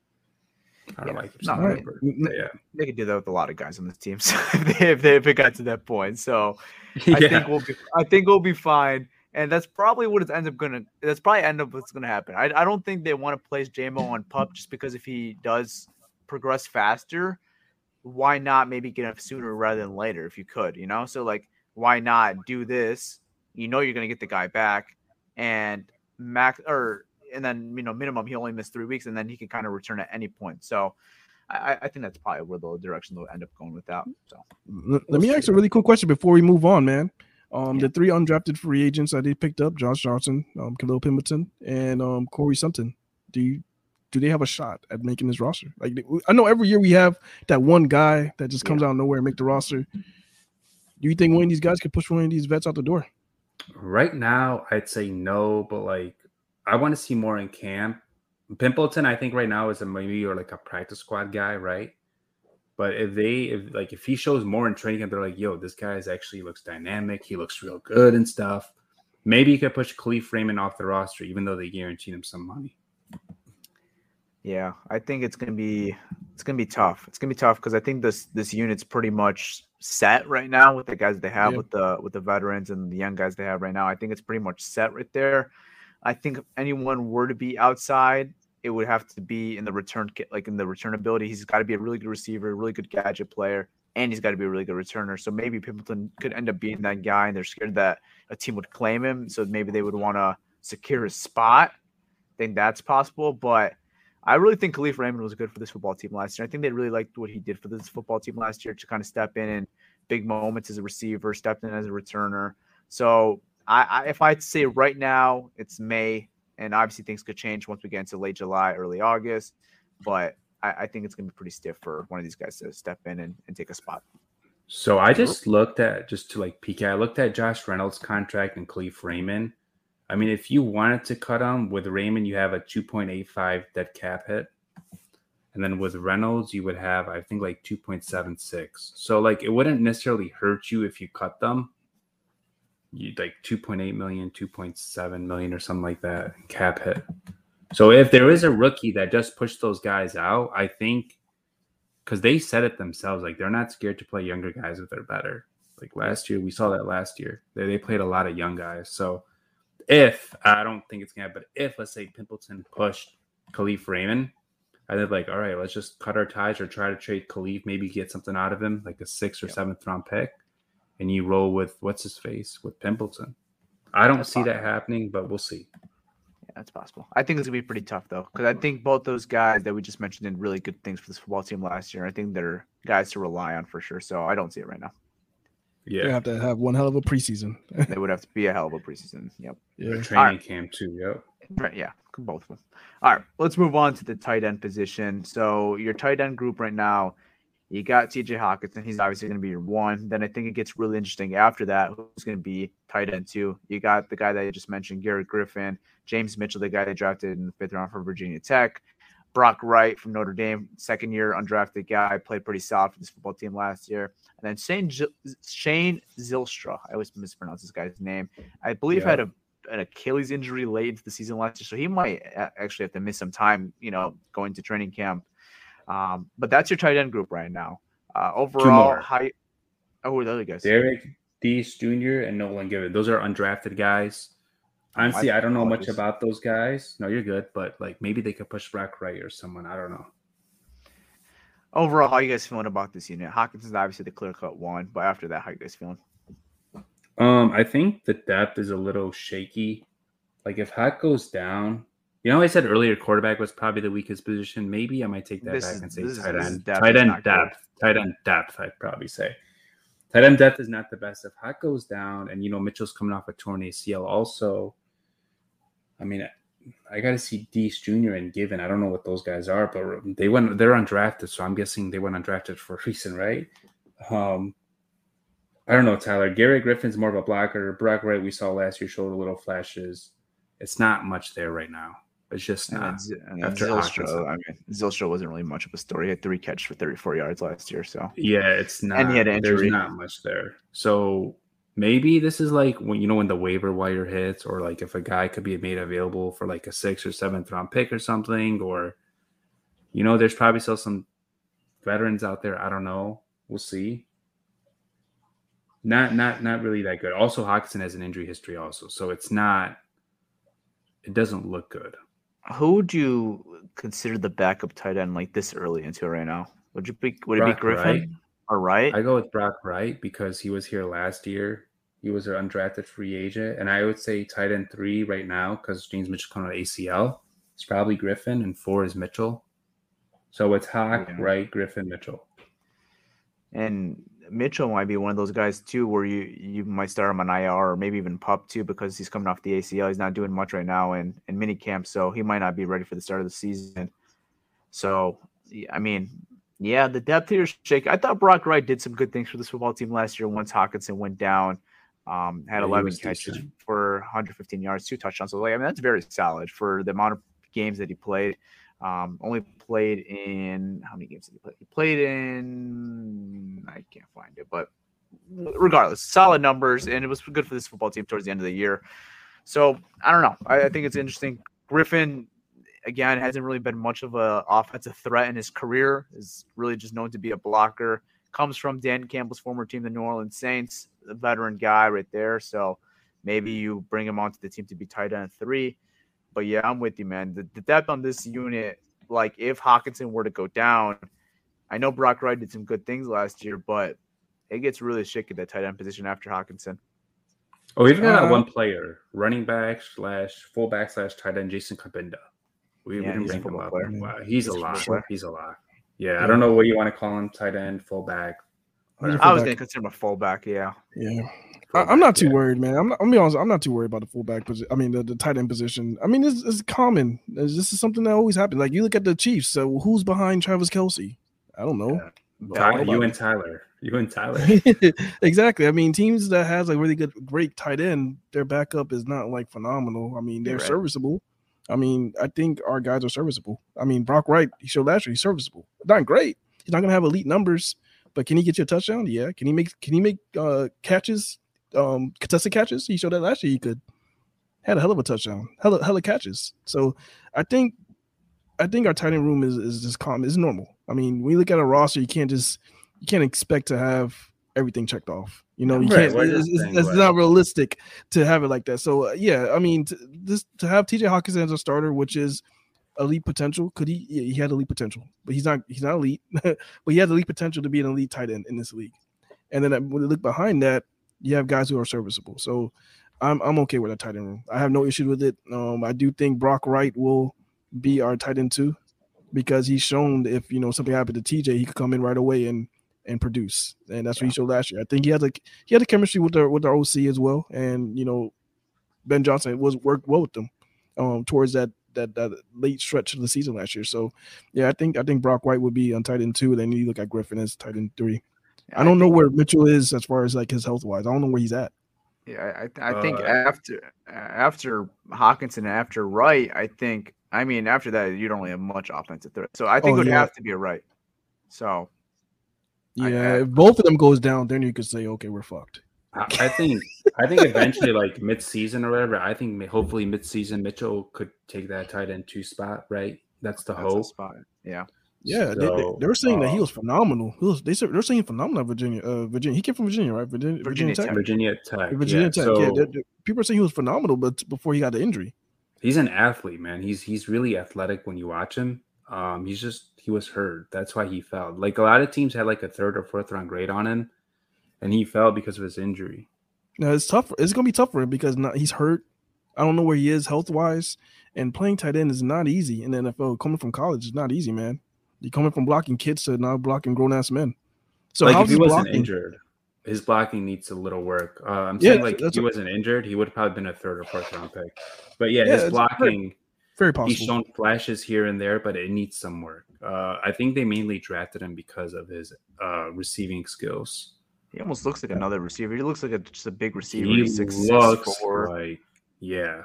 S7: I don't
S6: Yeah.
S7: like
S6: No,
S7: him.
S6: right.
S7: But yeah.
S6: They could do that with a lot of guys on this team. So if they if, they, if it got to that point, so I
S7: Yeah.
S6: think we'll be I think we'll be fine. And that's probably what it ends up gonna. That's probably end up what's gonna happen. I, I don't think they want to place J M O on PUP just because if he does progress faster, why not maybe get him sooner rather than later if you could, you know? So like, why not do this? You know you're gonna get the guy back, and max or and then you know minimum he only missed three weeks, and then he can kind of return at any point. So I, I think that's probably where the direction they'll end up going with that. So
S8: Let, let me ask a really cool question before we move on, man. Um,
S6: Yeah.
S8: The three undrafted free agents that they picked up: Josh Johnson, um, Khalil Pemberton, and um, Corey Sutton. Do you do they have a shot at making this roster? Like I know every year we have that one guy that just comes
S6: Yeah.
S8: out of nowhere and make the roster. Do you think one of these guys could push one of these vets out the door?
S7: Right now, I'd say no, but like I want to see more in camp. Pimpleton, I think right now is a maybe or like a practice squad guy, right? But if they if like if he shows more in training camp, they're like, yo, this guy is actually looks dynamic, he looks real good and stuff. Maybe you could push Khalif Raymond off the roster, even though they guaranteed him some money.
S6: yeah, I think it's gonna be it's gonna be tough. It's gonna be tough because I think this this unit's pretty much set right now with the guys they have
S8: Yeah.
S6: with the with the veterans and the young guys they have right now. I think it's pretty much set right there. I think if anyone were to be outside, it would have to be in the return kit, like in the return ability. He's got to be a really good receiver, really good gadget player, and he's got to be a really good returner. So maybe Pimpleton could end up being that guy, and they're scared that a team would claim him. So maybe they would want to secure his spot. I think that's possible, but I really think Khalif Raymond was good for this football team last year. I think they really liked what he did for this football team last year to kind of step in in big moments as a receiver, stepped in as a returner. So I, I if I had to say right now, it's May, and obviously things could change once we get into late July, early August. But I, I think it's going to be pretty stiff for one of these guys to step in and, and take a spot.
S7: So I just looked at, just to like peek at, I looked at Josh Reynolds' contract and Khalif Raymond. I mean, if you wanted to cut him, with Raymond, you have a two point eight five dead cap hit. And then with Reynolds, you would have, I think, like two point seven six. So, like, it wouldn't necessarily hurt you if you cut them. You'd like two point eight million, two point seven million or something like that cap hit. So if there is a rookie that just pushed those guys out, I think, because they said it themselves, like, they're not scared to play younger guys if they're better. Like last year, we saw that last year. They, they played a lot of young guys. So if, I don't think it's going to, but if, let's say, Pimpleton pushed Khalif Raymond, I did like, all right, let's just cut our ties or try to trade Khalif, maybe get something out of him, like a sixth or yeah. seventh round pick, and you roll with, what's his face, with Pimpleton. I don't that's see possible. that happening, but we'll see.
S6: Yeah, that's possible. I think it's going to be pretty tough, though, because I think both those guys that we just mentioned did really good things for this football team last year. I think they're guys to rely on for sure, so I don't see it right now.
S8: Yeah, they have to have one hell of a preseason.
S6: They would have to be a hell of a preseason. Yep.
S7: Yeah. A training right. camp too. Yep.
S6: Right. Yeah. Both of them. All right. Let's move on to the tight end position. So your tight end group right now, you got T J Hockenson. He's obviously going to be your one. Then I think it gets really interesting after that. Who's going to be tight end two? You got the guy that you just mentioned, Garrett Griffin, James Mitchell, the guy they drafted in the fifth round for Virginia Tech. Brock Wright from Notre Dame, second year undrafted guy, played pretty solid for this football team last year. And then Shane, Shane Zylstra, I always mispronounce this guy's name. I believe yeah. had a, an Achilles injury late into the season last year, so he might actually have to miss some time, you know, going to training camp. Um, but that's your tight end group right now. Uh, overall, high. Oh, who are the other guys?
S7: Derek Deese Junior and Nolan Gibbon. Those are undrafted guys. Honestly, I, I don't know much about those guys. No, you're good, but like maybe they could push Brock Wright or someone. I don't know.
S6: Overall, how are you guys feeling about this unit? Hawkinson's obviously the clear-cut one, but after that, how are you guys feeling?
S7: Um, I think the depth is a little shaky. Like if Hawk goes down, you know, I said earlier quarterback was probably the weakest position. Maybe I might take that
S6: this
S7: back
S6: is,
S7: and say
S6: is,
S7: tight end.
S6: Depth
S7: tight end depth. Good. Tight end depth, I'd probably say. Tight end depth is not the best. If Hawk goes down, and you know Mitchell's coming off a torn A C L also. I mean, I got to see Deese Junior and Given. I don't know what those guys are, but they went. They're undrafted, so I'm guessing they went undrafted for a reason, right? Um, I don't know, Tyler. Garrett Griffin's more of a blocker. Brock Wright, we saw last year, showed a little flashes. It's not much there right now. It's just not.
S6: And, and after Zylstra, I mean, Zylstra wasn't really much of a story. He had three catches for thirty-four yards last year, so
S7: yeah, it's not.
S6: And he had an injury.
S7: There's not much there. So maybe this is like when you know when the waiver wire hits, or like if a guy could be made available for like a sixth or seventh round pick or something, or you know, there's probably still some veterans out there. I don't know. We'll see. Not not not really that good. Also, Hockenson has an injury history also, so it's not. It doesn't look good.
S6: Who would you consider the backup tight end like this early into it right now? Would you be would
S7: Brock
S6: it be Griffin
S7: Wright.
S6: or Wright?
S7: I go with Brock Wright because he was here last year. He was an undrafted free agent, and I would say tight end three right now because James Mitchell coming out A C L. It's probably Griffin, and four is Mitchell. So it's Hawk, yeah. Wright, Griffin, Mitchell.
S6: And Mitchell might be one of those guys too, where you you might start him on I R or maybe even pup too, because he's coming off the A C L. He's not doing much right now in in mini camp, so he might not be ready for the start of the season. So I mean, yeah, the depth here is shaky. I thought Brock Wright did some good things for this football team last year. Once Hockenson went down, um, had yeah, eleven catches decent. for one hundred fifteen yards, two touchdowns. So like, I mean, that's very solid for the amount of games that he played. Um, only played in how many games did he play? He played in I can't find it, but regardless, solid numbers, and it was good for this football team towards the end of the year. So I don't know. I, I think it's interesting. Griffin, again, hasn't really been much of an offensive threat in his career. Is really just known to be a blocker. Comes from Dan Campbell's former team, the New Orleans Saints, a veteran guy right there. So maybe you bring him onto the team to be tight end three. But, yeah, I'm with you, man. The, the depth on this unit, like if Hockenson were to go down, I know Brock Wright did some good things last year, but it gets really shaky, that tight end position after Hockenson.
S7: Oh, we've got uh, one player, running back slash fullback slash tight end, Jason Kabinda. We,
S6: Yeah,
S7: we didn't
S6: he's a
S7: bring him
S6: football
S7: up.
S6: player.
S7: Wow, he's,
S6: He's
S7: a
S6: a
S7: lot.
S6: football player.
S7: He's a lot. Yeah,
S8: Yeah.
S7: I don't know what you want to call him. Tight end, fullback.
S8: He's a
S6: I was
S8: fullback.
S6: going to consider him a fullback, yeah.
S8: Yeah. I, I'm not too
S7: yeah.
S8: worried, man. I'm not, I'm be honest. I'm not too worried about the fullback position. I mean, the, the tight end position. I mean, it's, it's common. It's, this is something that always happens. Like you look at the Chiefs. So who's behind Travis Kelce? I don't know.
S7: Yeah. Ty- you and Tyler. You and Tyler.
S8: Exactly. I mean, teams that has like really good, great tight end, their backup is not like phenomenal. I mean, they're
S6: You're right.
S8: serviceable. I mean, I think our guys are serviceable. I mean, Brock Wright, he showed last year he's serviceable. Not great. He's not gonna have elite numbers, but can he get you a touchdown? Yeah. Can he make can he make uh, catches, um, contested catches? He showed that last year he could. Had a hell of a touchdown, hella hella catches. So I think I think our tight end room is is just calm. It's normal. I mean, when you look at a roster, you can't just you can't expect to have everything checked off. You know, you
S7: Right,
S8: can't. It's, it's, it's not realistic to have it like that. So uh, yeah, I mean, to, this to have T J Hawkinson as a starter, which is elite potential. Could he? Yeah, he had elite potential, but he's not. He's not elite. But he has elite potential to be an elite tight end in this league. And then uh, when you look behind that, you have guys who are serviceable. So I'm I'm okay with that tight end room. I have no issue with it. Um, I do think Brock Wright will be our tight end too, because he's shown if you know something happened to T J, he could come in right away and and produce, and that's what he showed last year. I think he had like he had a chemistry with the with the O C as well, and you know Ben Johnson was worked well with them um, towards that that that late stretch of the season last year. So yeah, I think I think Brock White would be on tight end two. Then you look at Griffin as tight end three. Yeah, I don't I know where Mitchell is as far as like his health wise. I don't know where he's at.
S6: Yeah, I I think uh, after after Hawkinson and after Wright, I think I mean after that you don't really have much offensive threat. So I think oh, it would yeah. have to be a Wright. So
S8: yeah, I, if both of them goes down, then you could say, okay, we're fucked.
S7: I, I think I think eventually, like mid-season or whatever, I think hopefully mid-season Mitchell could take that tight end two spot, right? That's the That's hope.
S6: Spot. Yeah,
S8: yeah. So, they, they, they were saying um, that he was phenomenal. He was, they said they're saying phenomenal at Virginia. Uh, Virginia. He came from Virginia, right? Virginia,
S7: Virginia, Virginia Tech. Virginia Tech.
S8: Virginia
S7: yeah.
S8: Tech.
S7: So,
S8: yeah, they, they, people are saying he was phenomenal, but before he got the injury,
S7: he's an athlete, man. He's he's really athletic when you watch him. Um, he's just he was hurt. That's why he fell. Like a lot of teams had like a third or fourth round grade on him, and he fell because of his injury.
S8: No, it's tough. It's gonna be tough for him because not, he's hurt. I don't know where he is health wise, and playing tight end is not easy in the N F L. Coming from college is not easy, man. You're coming from blocking kids to now blocking grown ass men. So
S7: like
S8: how's
S7: if he wasn't
S8: blocking?
S7: injured, his blocking needs a little work. Uh, I'm
S8: yeah,
S7: saying like if he wasn't injured, he would have probably been a third or fourth round pick. But yeah, yeah his blocking.
S8: Very possible.
S7: He's shown flashes here and there, but it needs some work. Uh, I think they mainly drafted him because of his uh, receiving skills.
S6: He almost looks like another receiver. He looks like a, just a big receiver.
S7: He
S6: he's six,
S7: looks
S6: six, four.
S7: like, yeah.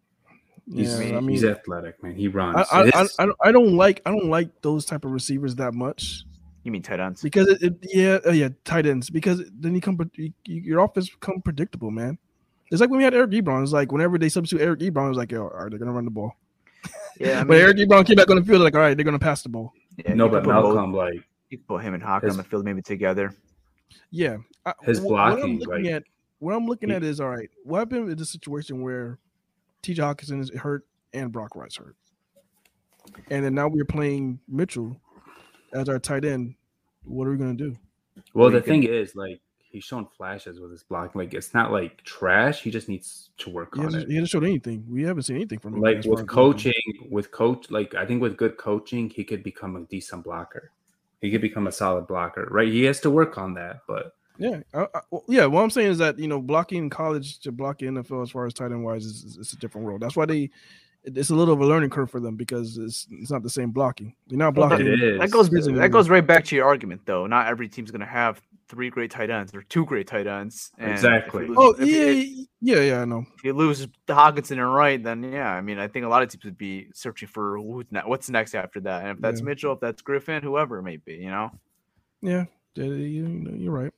S7: He's,
S8: yeah, I mean,
S7: he's athletic, man. He runs.
S8: I, I, I, I don't like I don't like those type of receivers that much.
S6: You mean tight ends?
S8: Because it, it yeah uh, yeah tight ends because then you come you, your offense become predictable, man. It's like when we had Eric Ebron. It's like whenever they substitute Eric Ebron, it was like, yo, all right, they're gonna run the ball.
S6: Yeah, I mean,
S8: but Eric Ebron came back on the field like, all right, they're gonna pass the ball.
S7: Yeah, no, but Malcolm, both, like
S6: you can put him and Hawk on the field maybe together.
S8: Yeah, I,
S7: his blocking.
S8: What I'm looking
S7: like,
S8: at, what I'm looking
S7: he,
S8: at is all right. What happened in the situation where T J Hawkinson is hurt and Brock Wright's hurt, and then now we're playing Mitchell as our tight end. What are we gonna do?
S7: Well, the thing can, is, like, he's shown flashes with his blocking. Like, it's not like trash. He just needs to work
S8: he
S7: on
S8: it. He hasn't showed anything. We haven't seen anything from him.
S7: Like with coaching, with coach, like I think with good coaching, he could become a decent blocker. He could become a solid blocker, right? He has to work on that, but
S8: yeah, I, I, well, yeah. What I'm saying is that you know, blocking in college to blocking N F L as far as tight end wise is, is it's a different world. That's why they. It's a little of a learning curve for them because it's it's not the same blocking. You're not blocking.
S6: It is. That goes that goes right back to your argument, though. Not every team's going to have three great tight ends or two great tight ends. And
S7: exactly.
S8: Lose, oh yeah, you, yeah, yeah. I know.
S6: If you lose Hawkinson and Wright, then yeah, I mean, I think a lot of teams would be searching for who's ne- what's next after that. And if that's yeah. Mitchell, if that's Griffin, whoever it may be, you know.
S8: Yeah, you're right.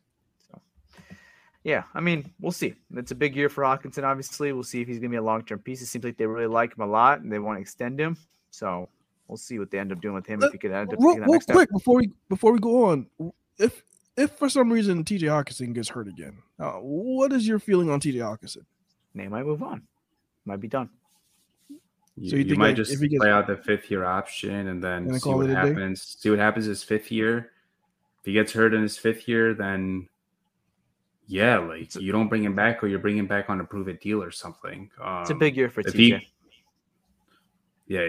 S6: Yeah, I mean, we'll see. It's a big year for Hawkinson, obviously. We'll see if he's going to be a long-term piece. It seems like they really like him a lot, and they want to extend him. So we'll see what they end up doing with him if he could end up
S8: real,
S6: taking that
S8: real
S6: next
S8: quick
S6: step.
S8: before we before we go on, if if for some reason T J Hawkinson gets hurt again, uh, what is your feeling on T J Hawkinson?
S6: They might move on. Might be done.
S7: You, so you, you think might like, just if he gets, play out the fifth year option and then and see what happens. Day? See what happens his fifth year. If he gets hurt in his fifth year, then. Yeah, like you don't bring him back or you're bringing him back on a prove it deal or something. Um,
S6: it's a big year for T J.
S7: He, yeah,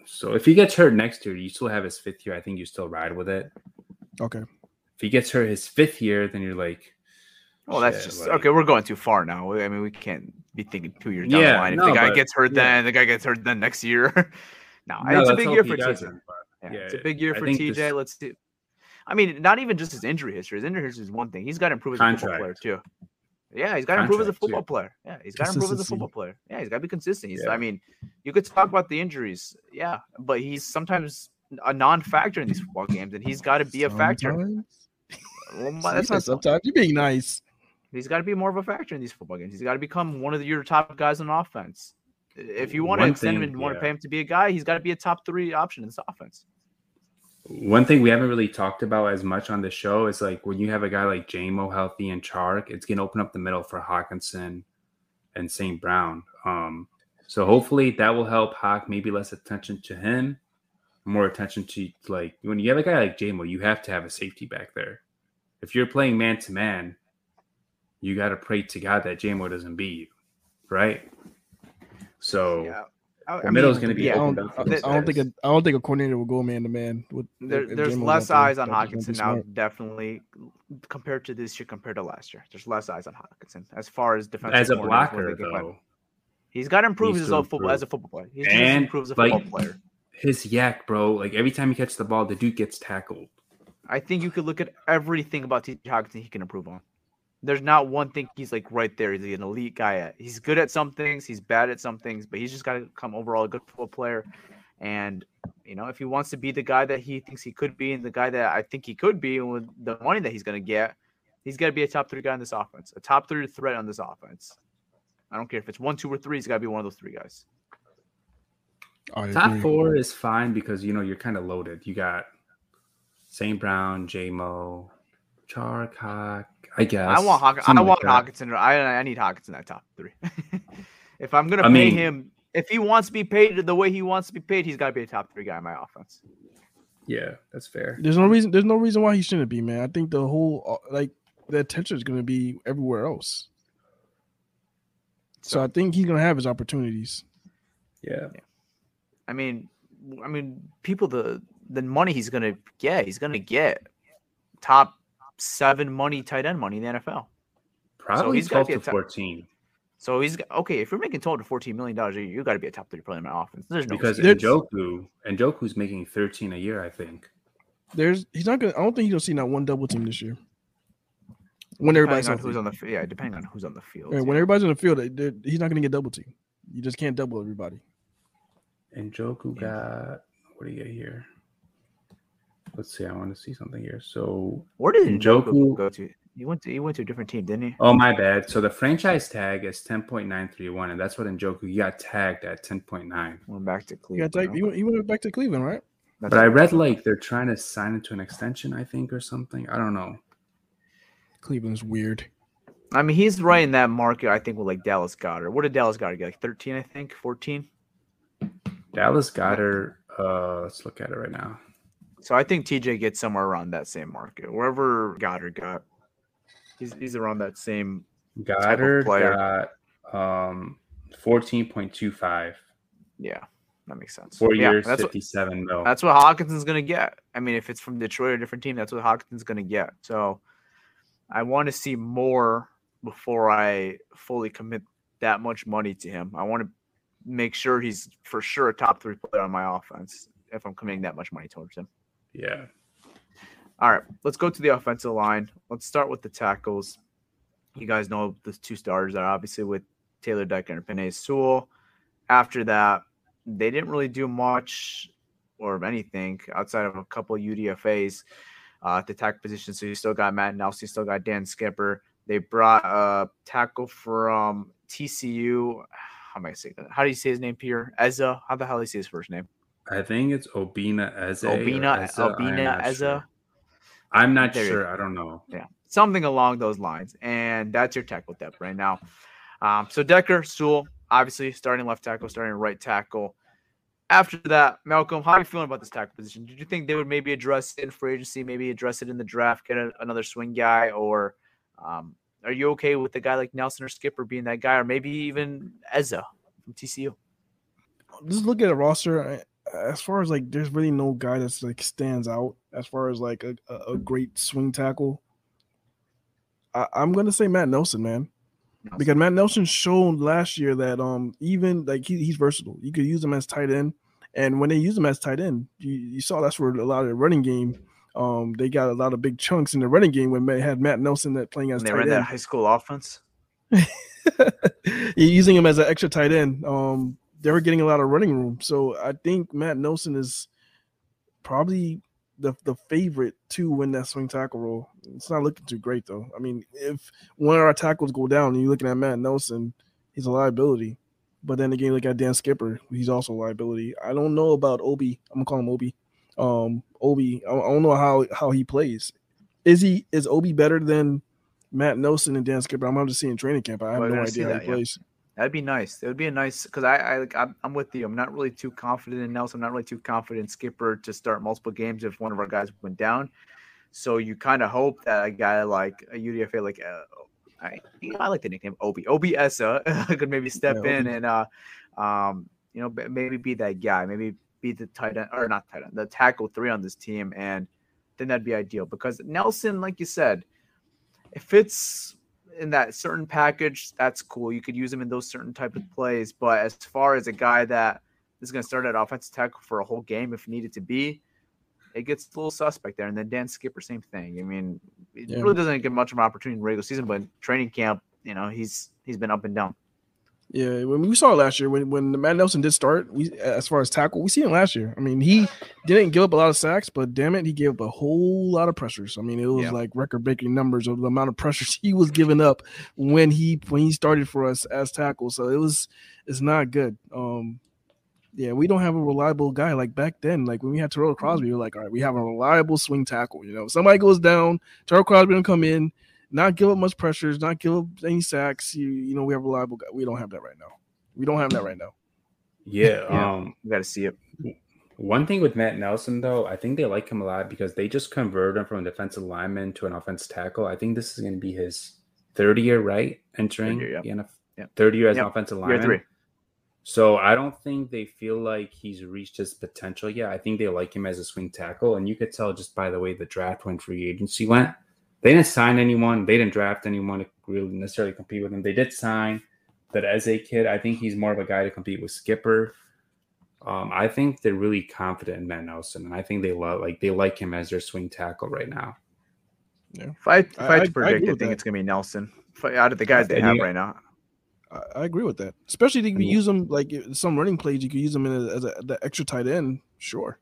S7: So if he gets hurt next year, you still have his fifth year. I think you still ride with it.
S8: Okay.
S7: If he gets hurt his fifth year, then you're like,
S6: well, that's just like, okay. We're going too far now. I mean, we can't be thinking two years down
S7: yeah,
S6: the line. If
S7: no,
S6: the guy
S7: but,
S6: gets hurt,
S7: yeah.
S6: then the guy gets hurt then next year. no,
S7: no,
S6: it's a big year for T J.
S7: Yeah,
S6: yeah,
S7: yeah,
S6: it's a big year
S7: I
S6: for T J.
S7: This,
S6: Let's see. I mean, not even just his injury history. His injury history is one thing. He's got to improve as a football player too. Yeah, he's got to improve as a football too. player. Yeah, he's got to improve as a football player. Yeah, he's got to be consistent. He's, yeah. I mean, you could talk about the injuries. Yeah, but he's sometimes a non-factor in these football games, and he's got to be a factor. Well, that's not
S8: sometimes you're being nice.
S6: He's got to be more of a factor in these football games. He's got to become one of the, your top guys on offense. If you want to extend thing, him and yeah. want to pay him to be a guy, he's got to be a top three option in this offense.
S7: One thing we haven't really talked about as much on the show is like when you have a guy like J M O healthy and Chark, it's going to open up the middle for Hawkinson and Saint Brown. Um, so hopefully that will help Hawk, maybe less attention to him, more attention to like when you have a guy like J M O, you have to have a safety back there. If you're playing man to man, you got to pray to God that J M O doesn't beat you, right? So
S6: yeah.
S7: I, the middle is going to be
S8: yeah,
S7: opened
S8: I
S7: up.
S8: don't, I, I don't think a, I don't think a coordinator will go man to man. With
S6: there, there's less eyes on Hawkinson now, definitely compared to this year, compared to last year. There's less eyes on Hawkinson as far as defensive
S7: as a blocker though.
S6: He's got to improve his own football as a football player. He's
S7: and
S6: to improve as a football
S7: like,
S6: player.
S7: His yak, bro. Like every time he catches the ball, the dude gets tackled.
S6: I think you could look at everything about T J Hawkinson he can improve on. There's not one thing he's like right there. He's an elite guy at. He's good at some things. He's bad at some things, but he's just got to become overall a good football player. And, you know, if he wants to be the guy that he thinks he could be and the guy that I think he could be and with the money that he's going to get, he's got to be a top three guy in this offense, a top three threat on this offense. I don't care if it's one, two, or three. He's got to be one of those three guys.
S7: Top four is fine because, you know, you're kind of loaded. You got Saint Brown, J M O, Chark, Hawk, I guess.
S6: I want Hawk- I want like Hawkinson. I I need Hawkinson in that top three. If I'm gonna I pay mean, him, if he wants to be paid the way he wants to be paid, he's got to be a top three guy in my offense.
S7: Yeah, that's fair.
S8: There's no reason. There's no reason why he shouldn't be, man. I think the whole like the attention is gonna be everywhere else. So, so I think he's gonna have his opportunities.
S7: Yeah.
S6: yeah. I mean, I mean, people the the money he's gonna get, he's gonna get top seven money tight end money in the N F L.
S7: Probably so he's twelve to fourteen.
S6: So he's okay. If you're making twelve to fourteen million dollars a year, you got to be a top three player in my offense. There's no
S7: because Njoku, Njoku's making thirteen a year, I think.
S8: There's he's not gonna. I don't think he's gonna see not one double team this year. When everybody's
S6: on who's on the yeah, depending on who's on the field.
S8: Yeah, when everybody's on the field, he's not gonna get double team. You just can't double everybody.
S7: Njoku yeah. got what do you get here? Let's see. I want to see something here. So
S6: where did Njoku go to? He went to he went to a different team, didn't he?
S7: Oh, my bad. So the franchise tag is ten point nine three one, and that's what Njoku he got tagged at ten point nine.
S6: Went back to Cleveland.
S8: He, tagged, he, went, he went back to Cleveland, right?
S7: That's but I read like they're trying to sign into an extension, I think, or something. I don't know.
S8: Cleveland's weird.
S6: I mean, he's right in that market, I think, with like Dallas Goedert. What did Dallas Goedert get? Like thirteen, I think, fourteen.
S7: Dallas Goedert. Uh, let's look at it right now.
S6: So I think T J gets somewhere around that same market. Wherever Goddard got, he's he's around that same
S7: Goddard got um fourteen point two five.
S6: Yeah, that makes sense.
S7: Four
S6: yeah,
S7: years,
S6: that's
S7: fifty-seven
S6: what,
S7: mil.
S6: That's what Hawkinson's gonna get. I mean, if it's from Detroit or a different team, that's what Hawkinson's gonna get. So I want to see more before I fully commit that much money to him. I want to make sure he's for sure a top three player on my offense if I'm committing that much money towards him.
S7: Yeah.
S6: All right, let's go to the offensive line. Let's start with the tackles. You guys know the two starters are obviously with Taylor Decker and Penei Sewell. After that, they didn't really do much or anything outside of a couple of U D F As uh, at the tackle position. So you still got Matt Nelson, you still got Dan Skipper. They brought a tackle from T C U. How am I saying that? How do you say his name, Pierre? Eza? How the hell do you say his first name?
S7: I think it's Obina Eze.
S6: Obina, Obina Eze.
S7: Sure. I'm not
S6: there
S7: sure. I don't know.
S6: Yeah, something along those lines. And that's your tackle depth right now. Um, so Decker, Sewell, obviously starting left tackle, starting right tackle. After that, Malcolm, how are you feeling about this tackle position? Did you think they would maybe address it in free agency, maybe address it in the draft, get a, another swing guy, or um, are you okay with a guy like Nelson or Skipper being that guy, or maybe even Eza from T C U?
S8: Just look at a roster. as far as like, there's really no guy that's like stands out as far as like a, a, a great swing tackle. I, I'm gonna say Matt Nelson, man, Nelson. Because Matt Nelson showed last year that um even like he, he's versatile. You could use him as tight end, and when they use him as tight end, you, you saw that's where a lot of the running game. Um, they got a lot of big chunks in the running game when they had Matt Nelson that playing as
S6: and they
S8: tight
S6: ran
S8: end.
S6: That high school offense.
S8: You're using him as an extra tight end. Um, they were getting a lot of running room, so I think Matt Nelson is probably the the favorite to win that swing tackle role. It's not looking too great though. I mean, if one of our tackles go down and you're looking at Matt Nelson, he's a liability. But then again, you look at Dan Skipper, he's also a liability. I don't know about Obi. I'm gonna call him Obi. Um, Obi, I, I don't know how how he plays. Is he is Obi better than Matt Nelson and Dan Skipper? I'm going to see in training camp. I have
S6: well,
S8: no idea how
S6: that,
S8: he plays.
S6: Yeah. That'd be nice. It would be a nice because I, I like I'm, I'm with you. I'm not really too confident in Nelson. I'm not really too confident in Skipper to start multiple games if one of our guys went down. So you kind of hope that a guy like a U D F A, like uh, I, you know, I like the nickname Obi, Obi Essa, could maybe step yeah, in and uh, um, you know, maybe be that guy, maybe be the tight end or not tight end, the tackle three on this team, and then that'd be ideal because Nelson, like you said, it fits in that certain package. That's cool. You could use him in those certain type of plays, but as far as a guy that is going to start at offensive tackle for a whole game if needed to be, it gets a little suspect there. And then Dan Skipper, same thing. I mean, it yeah. really doesn't get much of an opportunity in regular season, but training camp, you know, he's he's been up and down.
S8: Yeah, when we saw it last year, when when Matt Nelson did start, we as far as tackle, we see him last year. I mean, he didn't give up a lot of sacks, but damn it, he gave up a whole lot of pressures. I mean, it was yeah. like record-breaking numbers of the amount of pressures he was giving up when he when he started for us as tackle. So it was it's not good. Um, yeah, we don't have a reliable guy like back then. Like when we had Terrell Crosby, we were like, all right, we have a reliable swing tackle. You know, somebody goes down, Terrell Crosby will come in. Not give up much pressures, not give up any sacks. You, you know, we have a reliable guy. We don't have that right now. We don't have that right now.
S7: Yeah, yeah. um,
S6: you got to see it.
S7: One thing with Matt Nelson, though, I think they like him a lot because they just converted him from a defensive lineman to an offensive tackle. I think this is going to be his third year, right? Entering
S6: third year, yeah.
S7: the N F L,
S6: yeah.
S7: third year as
S6: yep.
S7: an offensive lineman.
S6: Year three.
S7: So I don't think they feel like he's reached his potential yet. I think they like him as a swing tackle, and you could tell just by the way the draft when free agency went. They didn't sign anyone. They didn't draft anyone to really necessarily compete with him. They did sign that as a kid. I think he's more of a guy to compete with Skipper. Um, I think they're really confident in Matt Nelson, and I think they love like they like him as their swing tackle right now.
S6: Yeah, if I if I, I had to predict, I, I think
S8: that.
S6: it's gonna be Nelson. I, out of the guys they have right now,
S8: I, I agree with that. Especially if you use them like some running plays, you could use them in a, as a, the extra tight end. Sure.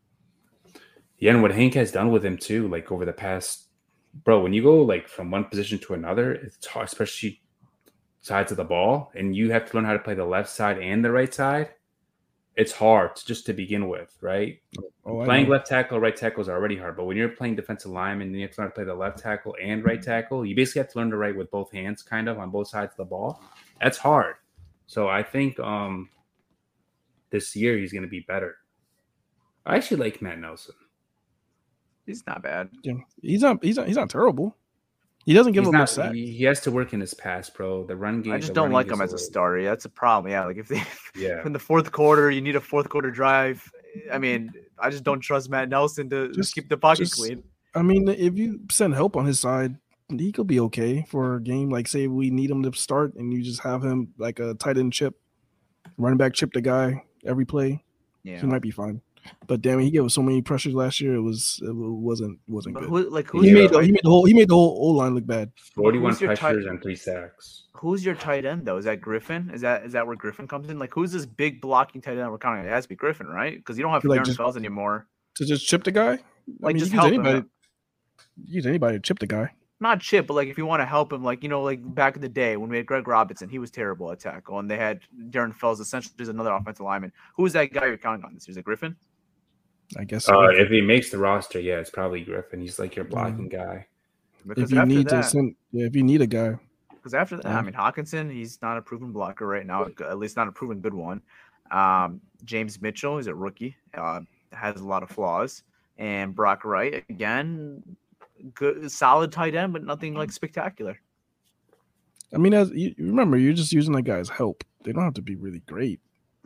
S7: Yeah, and what Hank has done with him too, like over the past. Bro, when you go like from one position to another, it's hard, especially sides of the ball, and you have to learn how to play the left side and the right side. It's hard just to begin with, right? Oh, playing left tackle, right tackle is already hard, but when you're playing defensive lineman, you have to learn to play the left tackle and right tackle. You basically have to learn to write with both hands, kind of on both sides of the ball. That's hard. So I think um, this year he's going to be better. I actually like Matt Nelson.
S6: He's not bad.
S8: Yeah, he's not. He's not. He's not terrible. He doesn't give
S7: he's
S8: up
S7: not,
S8: much sacks.
S7: He, he has to work in his pass, bro. The run game.
S6: I just don't like him as a starter. That's a problem. Yeah, like if they,
S7: yeah,
S6: in the fourth quarter, you need a fourth quarter drive. I mean, I just don't trust Matt Nelson to just keep the pocket just, clean.
S8: I mean, if you send help on his side, he could be okay for a game. Like, say we need him to start, and you just have him like a tight end chip, running back chip the guy every play.
S6: Yeah,
S8: he might be fine. But damn it, he gave us so many pressures last year. It was it wasn't wasn't
S6: but
S8: good.
S6: Who, like
S8: he made the, he made the whole he made the whole O line look bad.
S7: Forty-one pressures tight, and three sacks.
S6: Who's your tight end though? Is that Griffin? Is that is that where Griffin comes in? Like who's this big blocking tight end we're counting? It has to be Griffin, right? Because you don't have
S8: like
S6: Darren Fells anymore.
S8: To just chip the guy.
S6: Like
S8: I mean,
S6: just
S8: use
S6: help
S8: anybody.
S6: him.
S8: Use anybody to chip the guy.
S6: Not chip, but like if you want to help him, like you know, like back in the day when we had Greg Robinson, he was terrible at tackle, and they had Darren Fells, essentially just another offensive lineman. Who is that guy you're counting on this year? Is it Griffin?
S8: I guess so.
S7: Uh, if he makes the roster, yeah, it's probably Griffin. He's like your blocking mm-hmm. guy.
S8: Because if you need that, to send, yeah, if you need a guy.
S6: Because after that, yeah. I mean, Hawkinson, he's not a proven blocker right now, at least not a proven good one. Um, James Mitchell is a rookie, uh, has a lot of flaws, and Brock Wright again, good, solid tight end, but nothing like spectacular.
S8: I mean, as you remember, you're just using that guy's help. They don't have to be really great.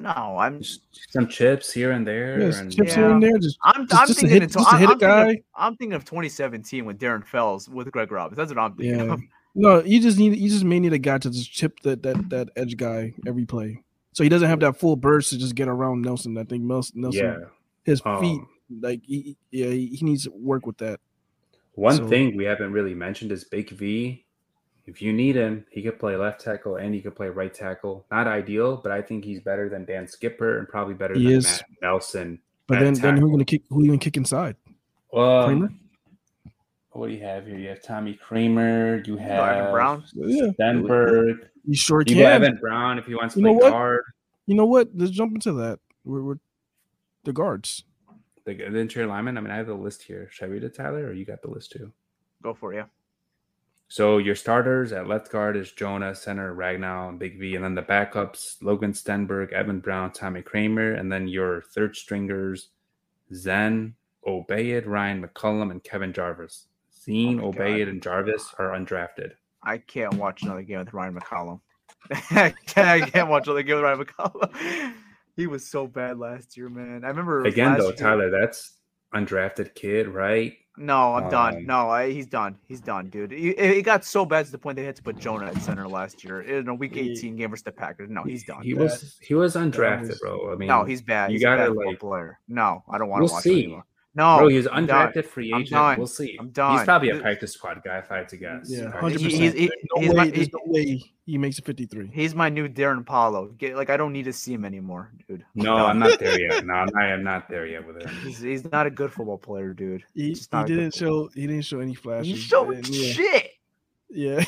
S6: No, I'm
S7: just some chips here and there.
S8: Yes,
S7: and
S8: chips
S6: Yeah.
S8: here and there. Just,
S6: I'm
S8: just,
S6: I'm
S8: just
S6: thinking
S8: to hit,
S6: it's
S8: just to
S6: I'm,
S8: hit a
S6: I'm, thinking
S8: guy.
S6: of, I'm thinking of twenty seventeen with Darren Fells with Greg Robbins. That's what I'm thinking
S8: Yeah.
S6: of.
S8: No, you just need you just may need a guy to just chip that that that edge guy every play, so he doesn't have that full burst to just get around Nelson. I think Nelson, Nelson
S7: yeah.
S8: his feet,
S7: Um,
S8: like he, yeah, he, he needs to work with that.
S7: One
S8: So-
S7: thing we haven't really mentioned is Big V. If you need him, he could play left tackle and he could play right tackle. Not ideal, but I think he's better than Dan Skipper and probably better
S8: He
S7: than
S8: is.
S7: Matt Nelson.
S8: But
S7: at
S8: then then
S7: tackle.
S8: who gonna kick? Who you gonna kick inside?
S7: Um,
S8: Kramer?
S7: What do you have here? You have Tommy Kramer. You
S6: You know, Evan
S7: have
S6: Brown.
S8: Yeah,
S7: Stenberg.
S8: you sure
S7: You
S8: can.
S7: got Evan Brown if he wants to
S8: You
S7: play
S8: know what?
S7: guard.
S8: You know what? Let's jump into that. We're, we're the guards.
S7: The, the interior lineman. I mean, I have the list here. Should I read it, Tyler, or you got the list too?
S6: Go for it, yeah.
S7: So your starters at left guard is Jonah, center Ragnow, and Big V, and then the backups Logan Stenberg, Evan Brown, Tommy Kramer, and then your third stringers Zen, Obeid, Ryan McCullum, and Kevin Jarvis. Zine,
S6: Oh my
S7: Obeid,
S6: God.
S7: and Jarvis are undrafted.
S6: I can't watch another game with Ryan McCollum. I can't, I can't watch another game with Ryan McCollum. He was so bad last year, man. I remember
S7: Again,
S6: last
S7: though,
S6: year-
S7: Tyler, that's undrafted kid, right?
S6: No, I'm done.
S7: Um,
S6: No, I, he's done. He's done, dude. It, it got so bad to the point they had to put Jonah at center last year in a Week eighteen game versus the Packers. No, he's done.
S7: He was he was undrafted,
S8: was-
S7: bro. I mean,
S6: no, he's bad.
S7: You
S6: He's
S7: gotta
S6: a bad football
S7: like,
S6: player. No, I don't want
S7: we'll
S6: to watch him
S7: see.
S6: anymore. No,
S7: Bro, he's
S6: I'm done.
S7: undrafted free
S6: I'm
S7: agent.
S6: done.
S7: We'll see.
S6: I'm done.
S7: He's probably a
S6: Th-
S7: practice squad guy, if I had to guess.
S8: Yeah,
S7: Probably.
S8: hundred
S6: He-
S8: percent.
S6: he's- he-
S8: There's no
S6: he's
S8: way.
S6: my-
S8: There's
S6: he-
S8: no way he makes a fifty-three.
S6: He's my new Darren Paulo. Get, like I don't need to see him anymore, dude.
S7: No, I'm not there yet. No, I am not there yet with him.
S6: He's, he's not a good football player, dude.
S8: He,
S6: He's just
S8: he
S6: not a good
S8: didn't
S6: football-
S8: show. He didn't show any flashes.
S6: He showed
S8: and yeah,
S6: shit.
S8: yeah.